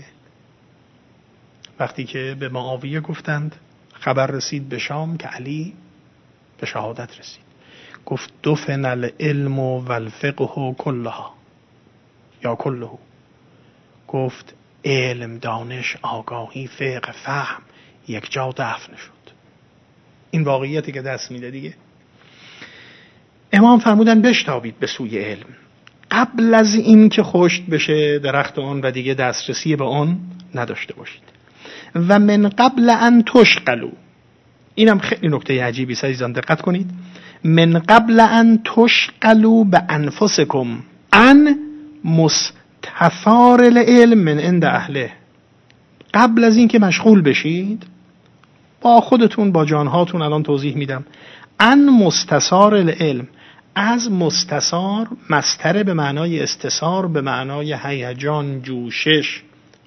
Speaker 1: وقتی که به معاویه گفتند خبر رسید به شام که علی به شهادت رسید، گفت دفن العلم و الفقه کلها یا کله، گفت علم، دانش، آگاهی، فقه، فهم یک جا دفن شد. این واقعیتی که دست میده دیگه. امام فرمودن بشتابید به سوی علم قبل از این که خشک بشه درخت آن و دیگه دسترسی به آن نداشته باشید. و من قبل ان تشغلوا، اینم خیلی نکته عجیبی است عزیزان، دقت کنید. من قبل ان تشغلوا بانفسکم ان مستثار العلم من عند اهله، قبل از این که مشغول بشید با خودتون با جانهاتون، الان توضیح میدم. ان مستثار العلم، از مستثار مستره به معنای استثار، به معنای هیجان، جوشش،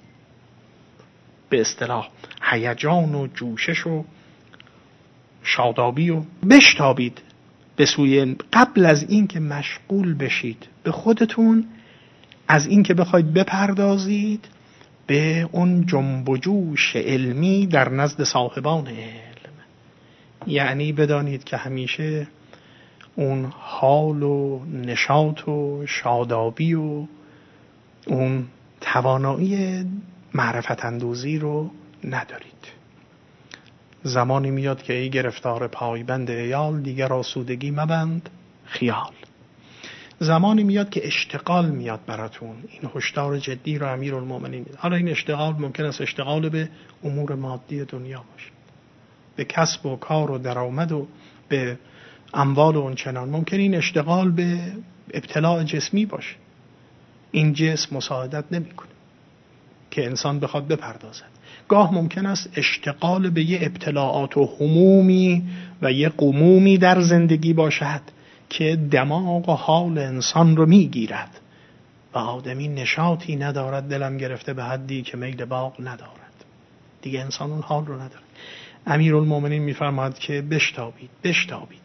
Speaker 1: به اصطلاح هیجان و جوشش و شادابی. و بشتابید به سوی، قبل از این که مشغول بشید به خودتون، از این که بخواید بپردازید به اون جنب و جوش علمی در نزد صاحبان علم. یعنی بدانید که همیشه اون حال و نشاط و شادابی و اون توانایی معرفت اندوزی رو ندارید. زمانی میاد که ای گرفتار پایبند ایال، دیگر آسودگی مبند خیال. زمانی میاد که اشتغال میاد براتون. این هشدار جدی رو امیرالمومنین میده. حالا این اشتغال ممکن است اشتغال به امور مادی دنیا باشه، به کسب و کار و درآمد و به اموال و اونچنان. ممکن این اشتغال به ابتلاع جسمی باشه. این جسم مساعدت نمیکنه که انسان بخواد بپردازد. گاه ممکن است اشتغال به یه ابتلاعات و همومی و یه غمومی در زندگی باشد که دماغ و حال انسان رو میگیرد و آدمی نشاطی ندارد، دلم گرفته به حدی که میل باغ ندارد، دیگه انسان اون حال رو نداره. امیرالمومنین میفرماید که بشتابید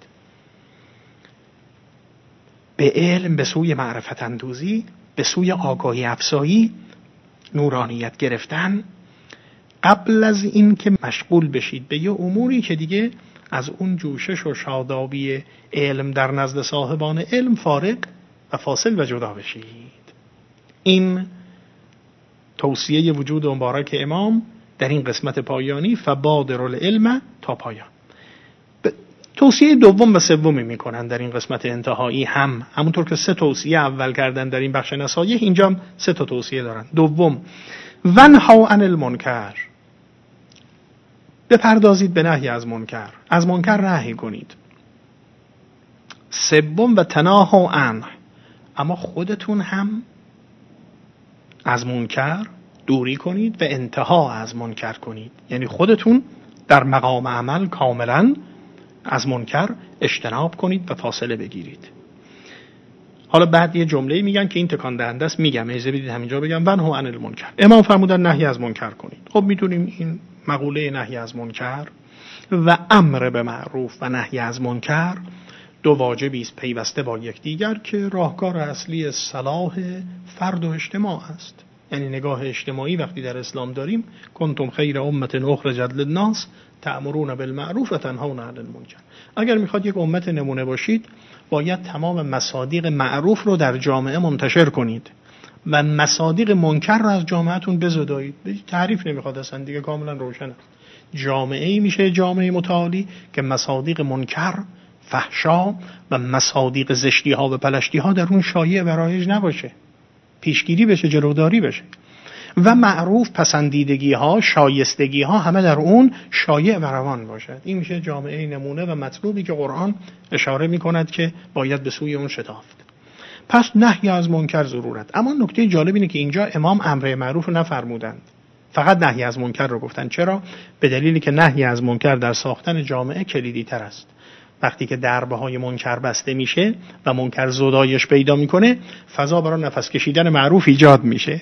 Speaker 1: به علم، به سوی معرفت اندوزی، به سوی آگاهی افزایی، نورانیت گرفتن، قبل از این که مشغول بشید به یه اموری که دیگه از اون جوشش و شادابی علم در نزد صاحبان علم فارغ و فاصل و جدا بشید. این توصیه وجود مبارک امام در این قسمت پایانی، فبادر العلم تا پایان. توصیه دوم و سومی میکنن در این قسمت انتهایی، همونطور که 3 توصیه اول کردن در این بخش نصایح، اینجا هم 3 دوم، ونهوا عن المنکر، بپردازید به نهی از منکر، از منکر نهی کنید. سوم و تناهوا عنه، اما خودتون هم از منکر دوری کنید و انتها از منکر کنید. یعنی خودتون در مقام عمل کاملا از منکر اجتناب کنید و فاصله بگیرید. حالا بعد یه جمله میگن که این تکان دهنده است، میگم اجازه بدید همینجا بگم ونهوا عن المنکر. امام فرمودن نهی از منکر کنید. خب میدونیم این مقوله نهی از منکر و امر به معروف و نهی از منکر دو واجبی است پیوسته با یکدیگر که راهکار اصلی صلاح فرد و اجتماع است. یعنی نگاه اجتماعی وقتی در اسلام داریم کنتم خیر امة اخرجت للناس تأمرون بالمعروف و تنهون عن المنکر. اگر میخواد یک امت نمونه باشید باید تمام مصادیق معروف رو در جامعه منتشر کنید و مصادیق منکر رو از جامعهتون بزدایید. تعریف نمیخواد اصلا دیگه، کاملا روشنه. جامعه‌ای میشه جامعه متعالی که مصادیق منکر، فحشا و مصادیق زشتی ها و پلشتی ها در اون شایع و رایج نباشه، پیشگیری بشه، جلوداری بشه. و معروف، پسندیدگی ها، شایستگی ها همه در اون شایع و روان باشد. این میشه جامعه نمونه و مطلوبی که قرآن اشاره میکند که باید به سوی اون شتافت. پس نهی از منکر ضرورت. اما نکته جالب اینه که اینجا امام امر معروف رو نفرمودند، فقط نهی از منکر رو گفتن. چرا؟ به دلیلی که نهی از منکر در ساختن جامعه کلیدی تر است. وقتی که دربه های منکر بسته میشه و منکر زدایش پیدا میکنه، فضا برای نفس کشیدن معروف ایجاد میشه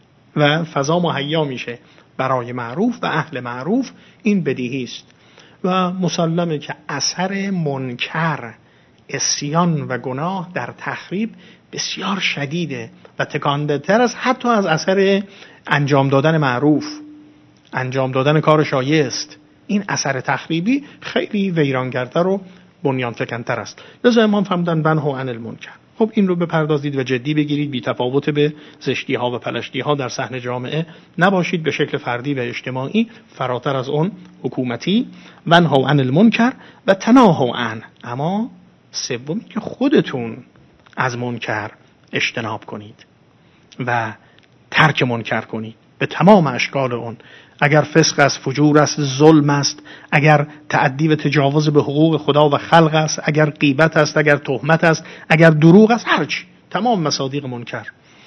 Speaker 1: و فضا مهیا میشه برای معروف و اهل معروف. این بدیهی است و مسلمه که اثر منکر، عصیان و گناه در تخریب بسیار شدیده و تکانده‌تر است حتی از اثر انجام دادن معروف، انجام دادن کار شایع است. این اثر تخریبی خیلی ویرانگرتر و بنیانفکن‌تر است. لذا امام فرمودن ونهوا عن المنکر. خب این رو بپردازید و جدی بگیرید، بی تفاوت به زشتی ها و پلشتی ها در صحن جامعه نباشید، به شکل فردی و اجتماعی، فراتر از اون حکومتی. ونهوا عن المنکر و تناهوا عنه، اما سومی که خودتون از منکر اجتناب کنید و ترک منکر کنید به تمام اشکال اون. اگر فسق است، فجور است، ظلم است، اگر تعدی و تجاوز به حقوق خدا و خلق است، اگر غیبت است، اگر تهمت است، اگر دروغ است، هرچی، تمام مصادیق منکر.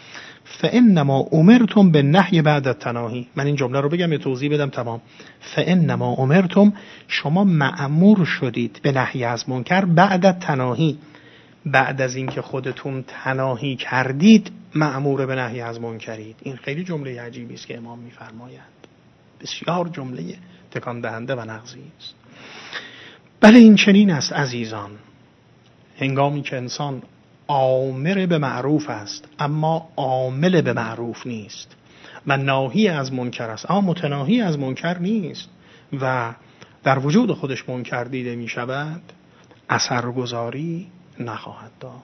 Speaker 1: فانما امرتم بالنهی بعد التناهی. من این جمله رو بگم یا توضیح بدم؟ تمام. فانما امرتم، شما مأمور شدید به نهی از منکر بعد التناهی، بعد از اینکه خودتون تناهی کردید مأمور به نهی از منکرید. این خیلی جمله عجیبی است که امام می‌فرمایند، بسیار جمله تکان دهنده و نغزی است. بله این چنین است عزیزان، هنگامی که انسان آمر به معروف است اما عامل به معروف نیست و ناهی از منکر است اما متناهی از منکر نیست و در وجود خودش منکر دیده می شود، اثرگذاری نخواهد داشت.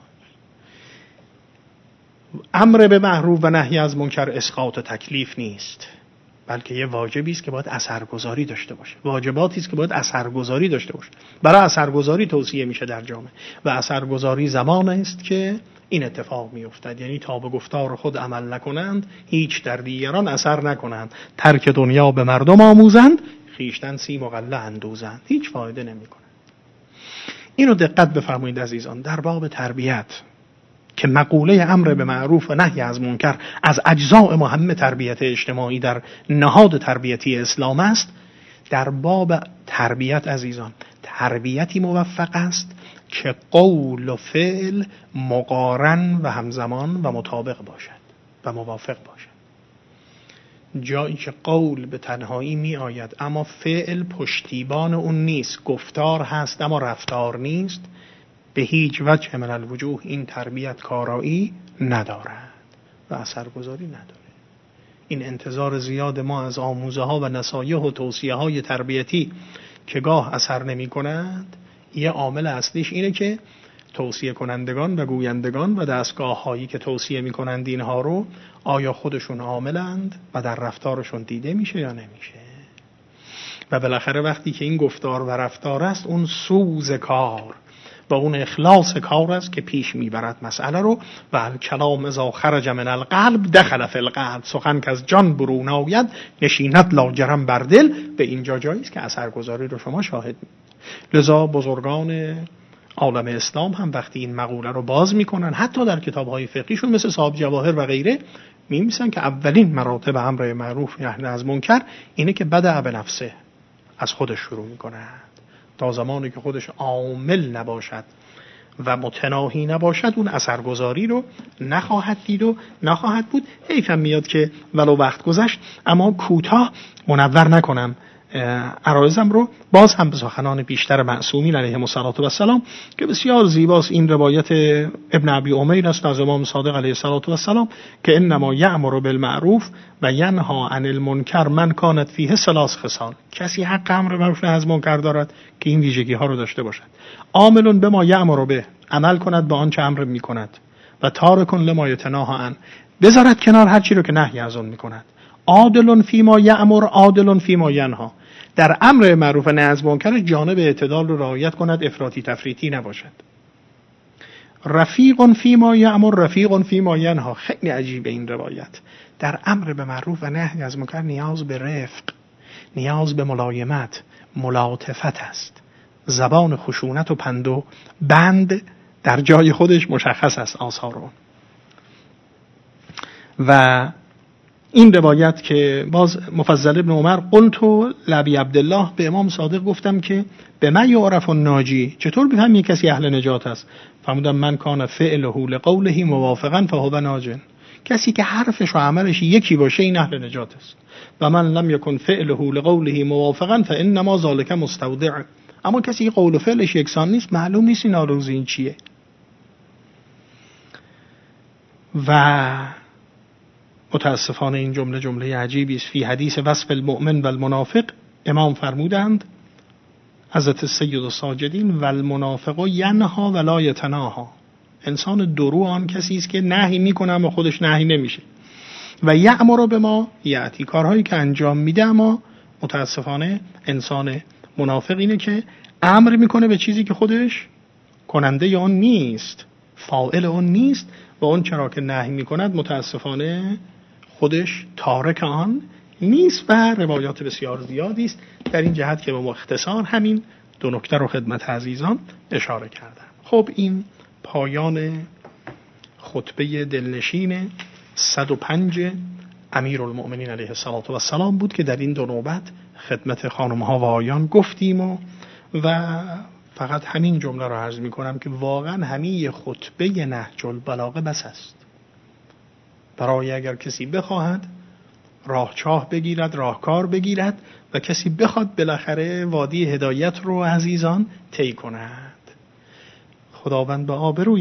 Speaker 1: امر به معروف و نهی از منکر اسقاط تکلیف نیست، بلکه یه واجبی است که باید اثرگذاری داشته باشه، واجباتی است که باید اثرگذاری داشته باشه. برای اثرگذاری توصیه میشه در جامعه و اثرگذاری زمان است که این اتفاق میافتد. یعنی تا به گفتار خود عمل نکنند هیچ در دیگران اثر نکنند، ترک دنیا به مردم آموزند، خیشتن سی مغله اندوزند، هیچ فایده نمیکنه. اینو دقت بفرمایید عزیزان، در باب تربیت که مقوله امر به معروف و نهی از منکر از اجزاء مهم تربیت اجتماعی در نهاد تربیتی اسلام است، در باب تربیت عزیزان تربیتی موفق است که قول و فعل مقارن و همزمان و مطابق باشد و موافق باشد. جایی که قول به تنهایی می آید اما فعل پشتیبان اون نیست، گفتار هست اما رفتار نیست، به هیچ وجه من الوجوه این تربیت کارایی ندارد و اثرگذاری نداره. این انتظار زیاد ما از آموزه ها و نصایح و توصیه های تربیتی که گاه اثر نمی کند، یه عامل اصلیش اینه که توصیه کنندگان و گویندگان و دستگاه هایی که توصیه می کنند اینها رو آیا خودشون عاملند و در رفتارشون دیده میشه یا نمیشه. و بالاخره وقتی که این گفتار و رفتار است، اون سوز کار و اون اخلاص کار است که پیش میبرد مسئله رو. و الکلام اذا خرج من القلب دخل فی القلب، سخن که از جان برون آید نشیند لاجرم بر دل. به اینجا جایی است که اثرگذاری رو شما شاهد می‌بینید. لذا بزرگان عالم اسلام هم وقتی این مقوله رو باز میکنن، حتی در کتاب‌های فقهیشون مثل صاحب جواهر و غیره، می‌نویسن که اولین مراتب امر معروف نهی از منکر اینه که بدأ بنفسه، از خودش شروع میکنه. تا زمانی که خودش عامل نباشد و متناهی نباشد اون اثرگذاری رو نخواهد دید و نخواهد بود. حیفم میاد که ولو وقت گذشت، اما کوتاه منور نکنم عرایزم رو، باز هم به سخنان بیشتر معصومین علیهم السلام که بسیار زیباست. این روایت ابن ابی امیر است از امام صادق علیه السلام که انما یأمر بالمعروف و ینهی عن المنکر من کانت فیه ثلاث خصال. کسی حق امر معروف نهی از منکر دارد که این ویژگی ها رو داشته باشد: عامل بما یأمر به، عمل کند به آنچه امر میکند، و تارک لما ینهی عنه، بذارد کنار هر چی رو که نهی از اون میکند. عادل فیما یأمر عادل فیما ینهی، در امر معروف نهی از منکر جانب اعتدال رو رعایت کند، افراطی تفریطی نباشد. رفیق فیما یأمر رفیق فیما ینهی. خیلی عجیبه این روایت. در امر به معروف و نهی از منکر نیاز به رفق، نیاز به ملایمت، ملاطفت است. زبان خشونت و پند و بند در جای خودش مشخص است آثار اون. و این روایت که باز مفضل ابن عمر قلت لابی عبدالله، به امام صادق گفتم که به من یعرف الناجی، چطور بفهمی کسی اهل نجات است؟ فرمودم من کان فعله لقوله موافقا فهو ناج، کسی که حرفش و عملش یکی باشه این اهل نجات است. و من لم یکن فعله لقوله موافقا فانما ذلک مستودع، اما کسی که قول و فعلش یکسان نیست معلوم نیست این آرزوی این چیه. و متاسفانه این جمله عجیبی است. فی حدیث وصف المؤمن و المنافق امام فرمودند حضرت سید الساجدین و المنافق ینهی ولا یتناهی، انسان درو آن کسی است که نهی میکنه اما خودش نهی نمیشه. و یأمر بما یأتی، کارهایی که انجام میده اما متاسفانه انسان منافق اینه که امر میکنه به چیزی که خودش کننده آن نیست، فاعل آن نیست، و اون چرا که نهی میکند متاسفانه خودش تارک آن نیست. و روایات بسیار زیادی است در این جهت که به مختصر همین دو نکته رو خدمت عزیزان اشاره کردم. خب این پایان خطبه دلنشین 105 امیرالمؤمنین علیه السلام بود که در این دو نوبت خدمت خانم‌ها و آقایان گفتیم و فقط همین جمله را عرض می‌کنم که واقعا همین خطبه نهج البلاغه بس است برای اگر کسی بخواهد راهچاه بگیرد، راهکار بگیرد و کسی بخواد بالاخره وادی هدایت رو عزیزان طی کند. خداوند به آبروی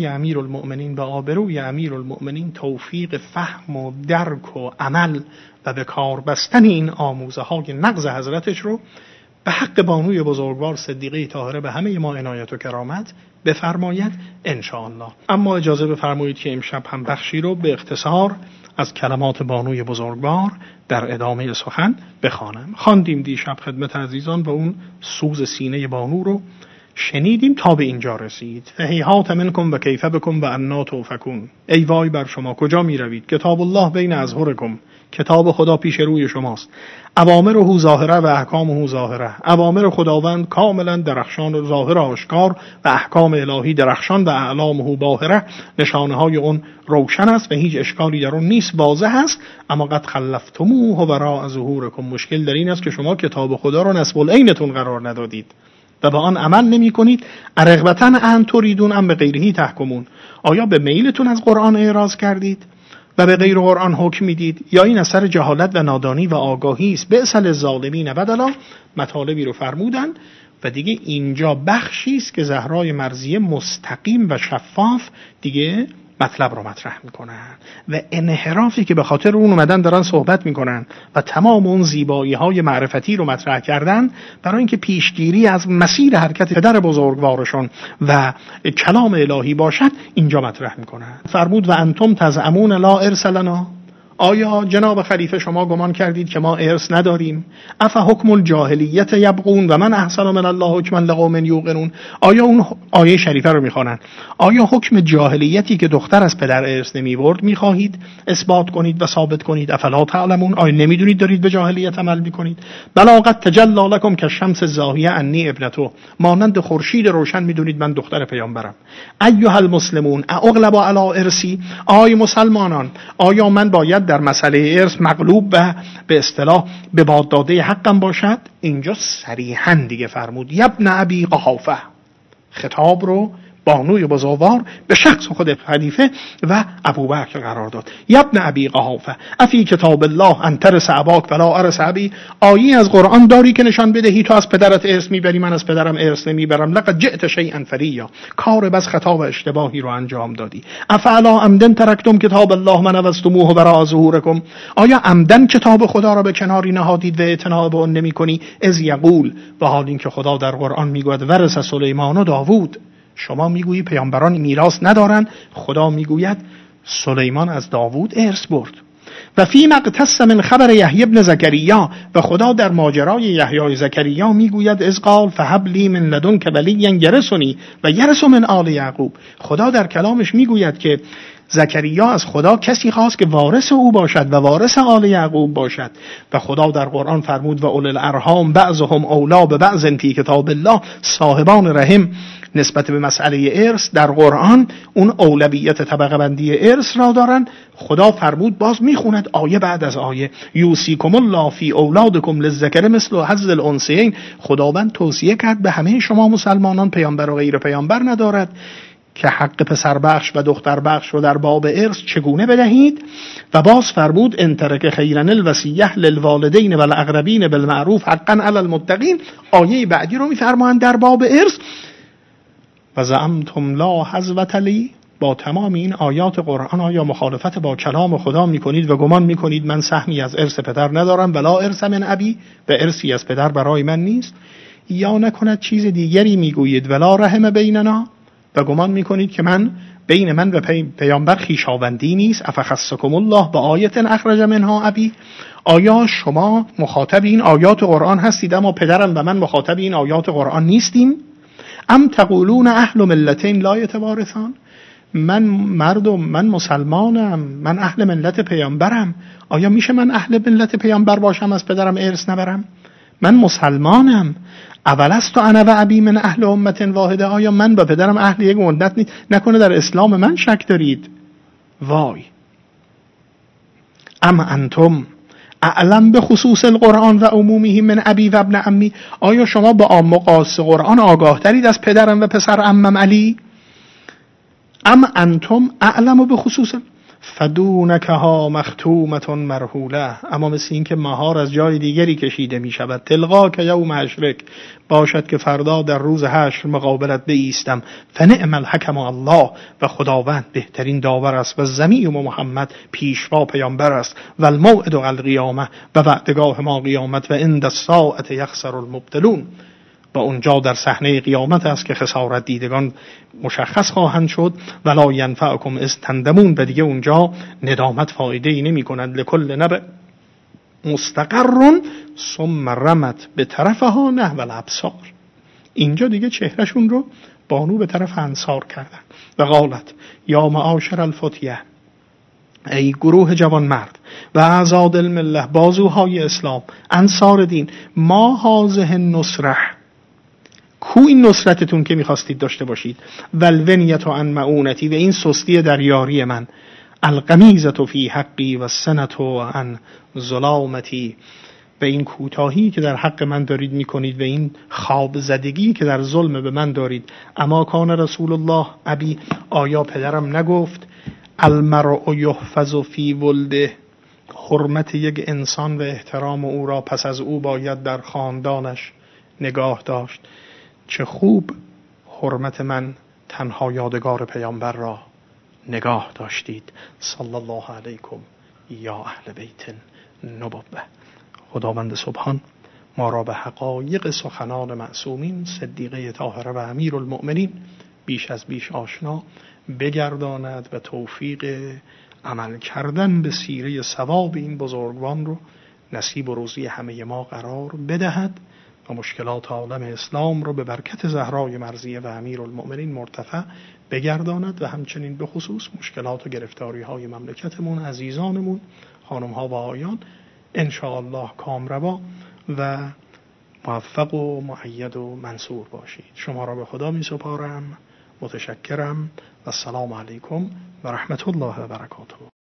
Speaker 1: امیرالمؤمنین توفیق فهم و درک و عمل و به کار بستن این آموزه های نغز حضرتش رو به حق بانوی بزرگوار صدیقه طاهره به همه ما عنایت و کرامت بفرماید انشاءالله. اما اجازه بفرمایید که امشب هم بخشی رو به اختصار از کلمات بانوی بزرگوار در ادامه سخن بخوانم. خواندیم دیشب خدمت عزیزان و اون سوز سینه بانو رو شنیدیم تا به اینجا رسید. فهیهات منکم و کیف بکم و انا توفکون، ای وای بر شما کجا می روید؟ کتاب الله بین اظهرکم، کتاب خدا پیش روی شماست. اوامره ظاهره و احکامه ظاهره، اوامر خداوند کاملا درخشان و ظاهر آشکار و احکام الهی درخشان و اعلامه باهره، نشانه های اون روشن است و هیچ اشکالی در اون نیست، واضح است. اما قد خلفتموه وراء ظهورکم، مشکل در این است که شما کتاب خدا رو نصب العینتون قرار ندادید و به آن عمل نمی کنید. ارغبتن ان تریدون ام به غیره تحکمون، آیا به میلتون از قرآن اعراض کردید و به غیر قرآن حکم میدید، یا این اثر جهالت و نادانی و آگاهی است؟ بئس للظالمین بدلا، مطالبی رو فرمودن و دیگه اینجا بخشی است که زهرای مرضیه مستقیم و شفاف دیگه مطلب رو مطرح میکنن و انحرافی که به خاطر اون اومدن دارن صحبت میکنن و تمام اون زیبایی های معرفتی رو مطرح کردن برای اینکه پیشگیری از مسیر حرکت پدر بزرگوارشون و کلام الهی باشد اینجا مطرح میکنن. فرمود و انتم تزعمون لا ارسلنا، آیا جناب خلیفه شما گمان کردید که ما ارث نداریم؟ افحکم الجاهلیت یبغون و من احسن من الله حکما لقوم یوقنون. آیا اون آیه شریفه رو میخوانند، آیا حکم جاهلیتی که دختر از پدر ارث نمیبرد میخواهید اثبات کنید و ثابت کنید؟ افلا تعلمون، آیا نمیدونید دارید به جاهلیت عمل میکنید؟ بلاغت تجلی لکم کالشمس الزاهیه انی ابنته، مانند خورشید روشن میدونید من دختر پیامبرم. ایها المسلمون اغلب علی ارثی، آی مسلمانان آیا من باید در مسئله ارث مغلوب و به اصطلاح به باد داده حقم باشد؟ اینجا صریحاً دیگه فرمود یبن ابی قحافه، خطاب رو بانوی بزرگوار به شخص خود خلیفه و ابوبکر قرار داد. یبن ابی قحافه افی کتاب الله ان ترث اباک ولا ارث ابی، آیه از قرآن داری که نشان بدهی تو از پدرت ارث میبری من از پدرم ارث نمیبرم؟ لقد جئت شیئا فریا، کار بس خطا و اشتباهی رو انجام دادی. افعلا عمدن ترکتم کتاب الله من نوستموه وراء ظهورکم، آیا عمدن کتاب خدا را به کناری نهادید و اعتنا به آن نمیکنی؟ اذ یقول، و حال این که خدا در قرآن میگوید ورث سلیمان و داوود، شما میگویی پیامبران میراث ندارن، خدا میگوید سلیمان از داوود ارث برد. و فی مقتص من خبر یحیی ابن زکریا، و خدا در ماجرای یحیی زکریا میگوید اذ قال فهب لی من لدنک ولیا یرثنی و یرث من آل یعقوب، خدا در کلامش میگوید که زکریا از خدا کسی خواست که وارث او باشد و وارث آل یعقوب باشد. و خدا در قرآن فرمود و اولي الارحام بعضهم اولی ببعض فی کتاب الله، صاحبان رحم نسبت به مسئله ارث در قرآن اون اولویت طبقه بندی ارث را دارن. خدا فرمود، باز میخوند آیه بعد از آیه، یوصیکم الله فی اولادکم للذکر مثل حظ الانثیین، خداوند توصیه کرد به همه شما مسلمانان، پیامبر و غیر پیامبر ندارد، که حق پسر بخش و دختر بخش رو در باب ارث چگونه بدهید. و باز فرمود ان ترک خیرا الوصیه للوالدین والاقربین بالمعروف حقا علی المتقین، آیه بعدی رو میفرمایند در باب ارث و زعمتم لا حظوة لی، با تمام این آیات قرآن آیا مخالفت با کلام خدا میکنید و گمان میکنید من سهمی از ارث پدر ندارم؟ ولا ارث من ابی، و ارثی از پدر برای من نیست؟ یا نکند چیز دیگری میگویید ولا رحم بیننا، و گمان میکنید که من بین من و پیامبر خویشاوندی نیست؟ افخصکم الله به آیت اخرج منها ابی، آیا شما مخاطب این آیات قرآن هستید اما پدرم و من مخاطب این آیات قرآن نیستیم؟ ام تقولون اهل ملتین لا یتوارثان، من مردم، من مسلمانم، من اهل ملت پیامبرم، آیا میشه من اهل ملت پیامبر باشم از پدرم ارث نبرم؟ من مسلمانم، اولست انا و ابی من اهل امت واحده، آیا من با پدرم اهل یک امت نیست؟ نکنه در اسلام من شک دارید؟ وای. ام انتم اعلم به خصوص القرآن و عمومه من ابی و ابن عمی، آیا شما با عام و خاص قرآن آگاه ترید از پدرم و پسر عمم علی؟ ام انتم اعلم به خصوص فدونکها مختومة مرحوله، اما مثل این که مهار از جای دیگری کشیده می شود. تلقا که یوم حشرک، باشد که فردا در روز حشر مقابلت بایستم. فنعم الحکم الله، و خداوند بهترین داور است، و زمین و محمد پیشوا پیامبر است، و الموعد القیامه، و وعدگاه ما قیامت، و عند الساعة یخسر المبطلون، و اونجا در صحنه قیامت است که خسارت دیدگان مشخص خواهند شد. ولا ینفعکم اذ تندمون، و دیگه اونجا ندامت فایده ای نمی کند. لکل نبأ مستقر ثم رمت به طرفها نحو الابصار، اینجا دیگه چهرهشون رو بانو به طرف انصار کردن. و قالت یا معاشر الفتیه، ای گروه جوان مرد، و اعضاد المله، بازوهای اسلام، انصار دین، ما هذه النصره، کو این نصرتتون که میخواستید داشته باشید؟ والونیت عن معونتی، و این سستی در یاری من، القمیزة فی حقی و السنة عن ظلامتی، و این کوتاهی که در حق من دارید میکنید و این خواب زدگی که در ظلم به من دارید. اما کان رسول الله ابی، آیا پدرم نگفت المرء یحفظ فی ولده، حرمت یک انسان و احترام او را پس از او باید در خاندانش نگاه داشت؟ چه خوب حرمت من تنها یادگار پیامبر را نگاه داشتید. صلی الله علیکم یا اهل بیت نبوه. خداوند سبحان ما را به حقایق سخنان معصومین صدیقه طاهره و امیرالمؤمنین بیش از بیش آشنا بگرداند و توفیق عمل کردن به سیره ثواب این بزرگوان رو نصیب و روزی همه ما قرار بدهد و مشکلات عالم اسلام رو به برکت زهرای مرضیه و امیرالمؤمنین مرتفع بگرداند و همچنین به خصوص مشکلات و گرفتاری های مملکتمون، عزیزانمون، خانم ها و آقایان ان شاء الله کامروا و موفق و مؤید و منصور باشید. شما را به خدا می سپارم. متشکرم و السلام علیکم و رحمت الله و برکاته.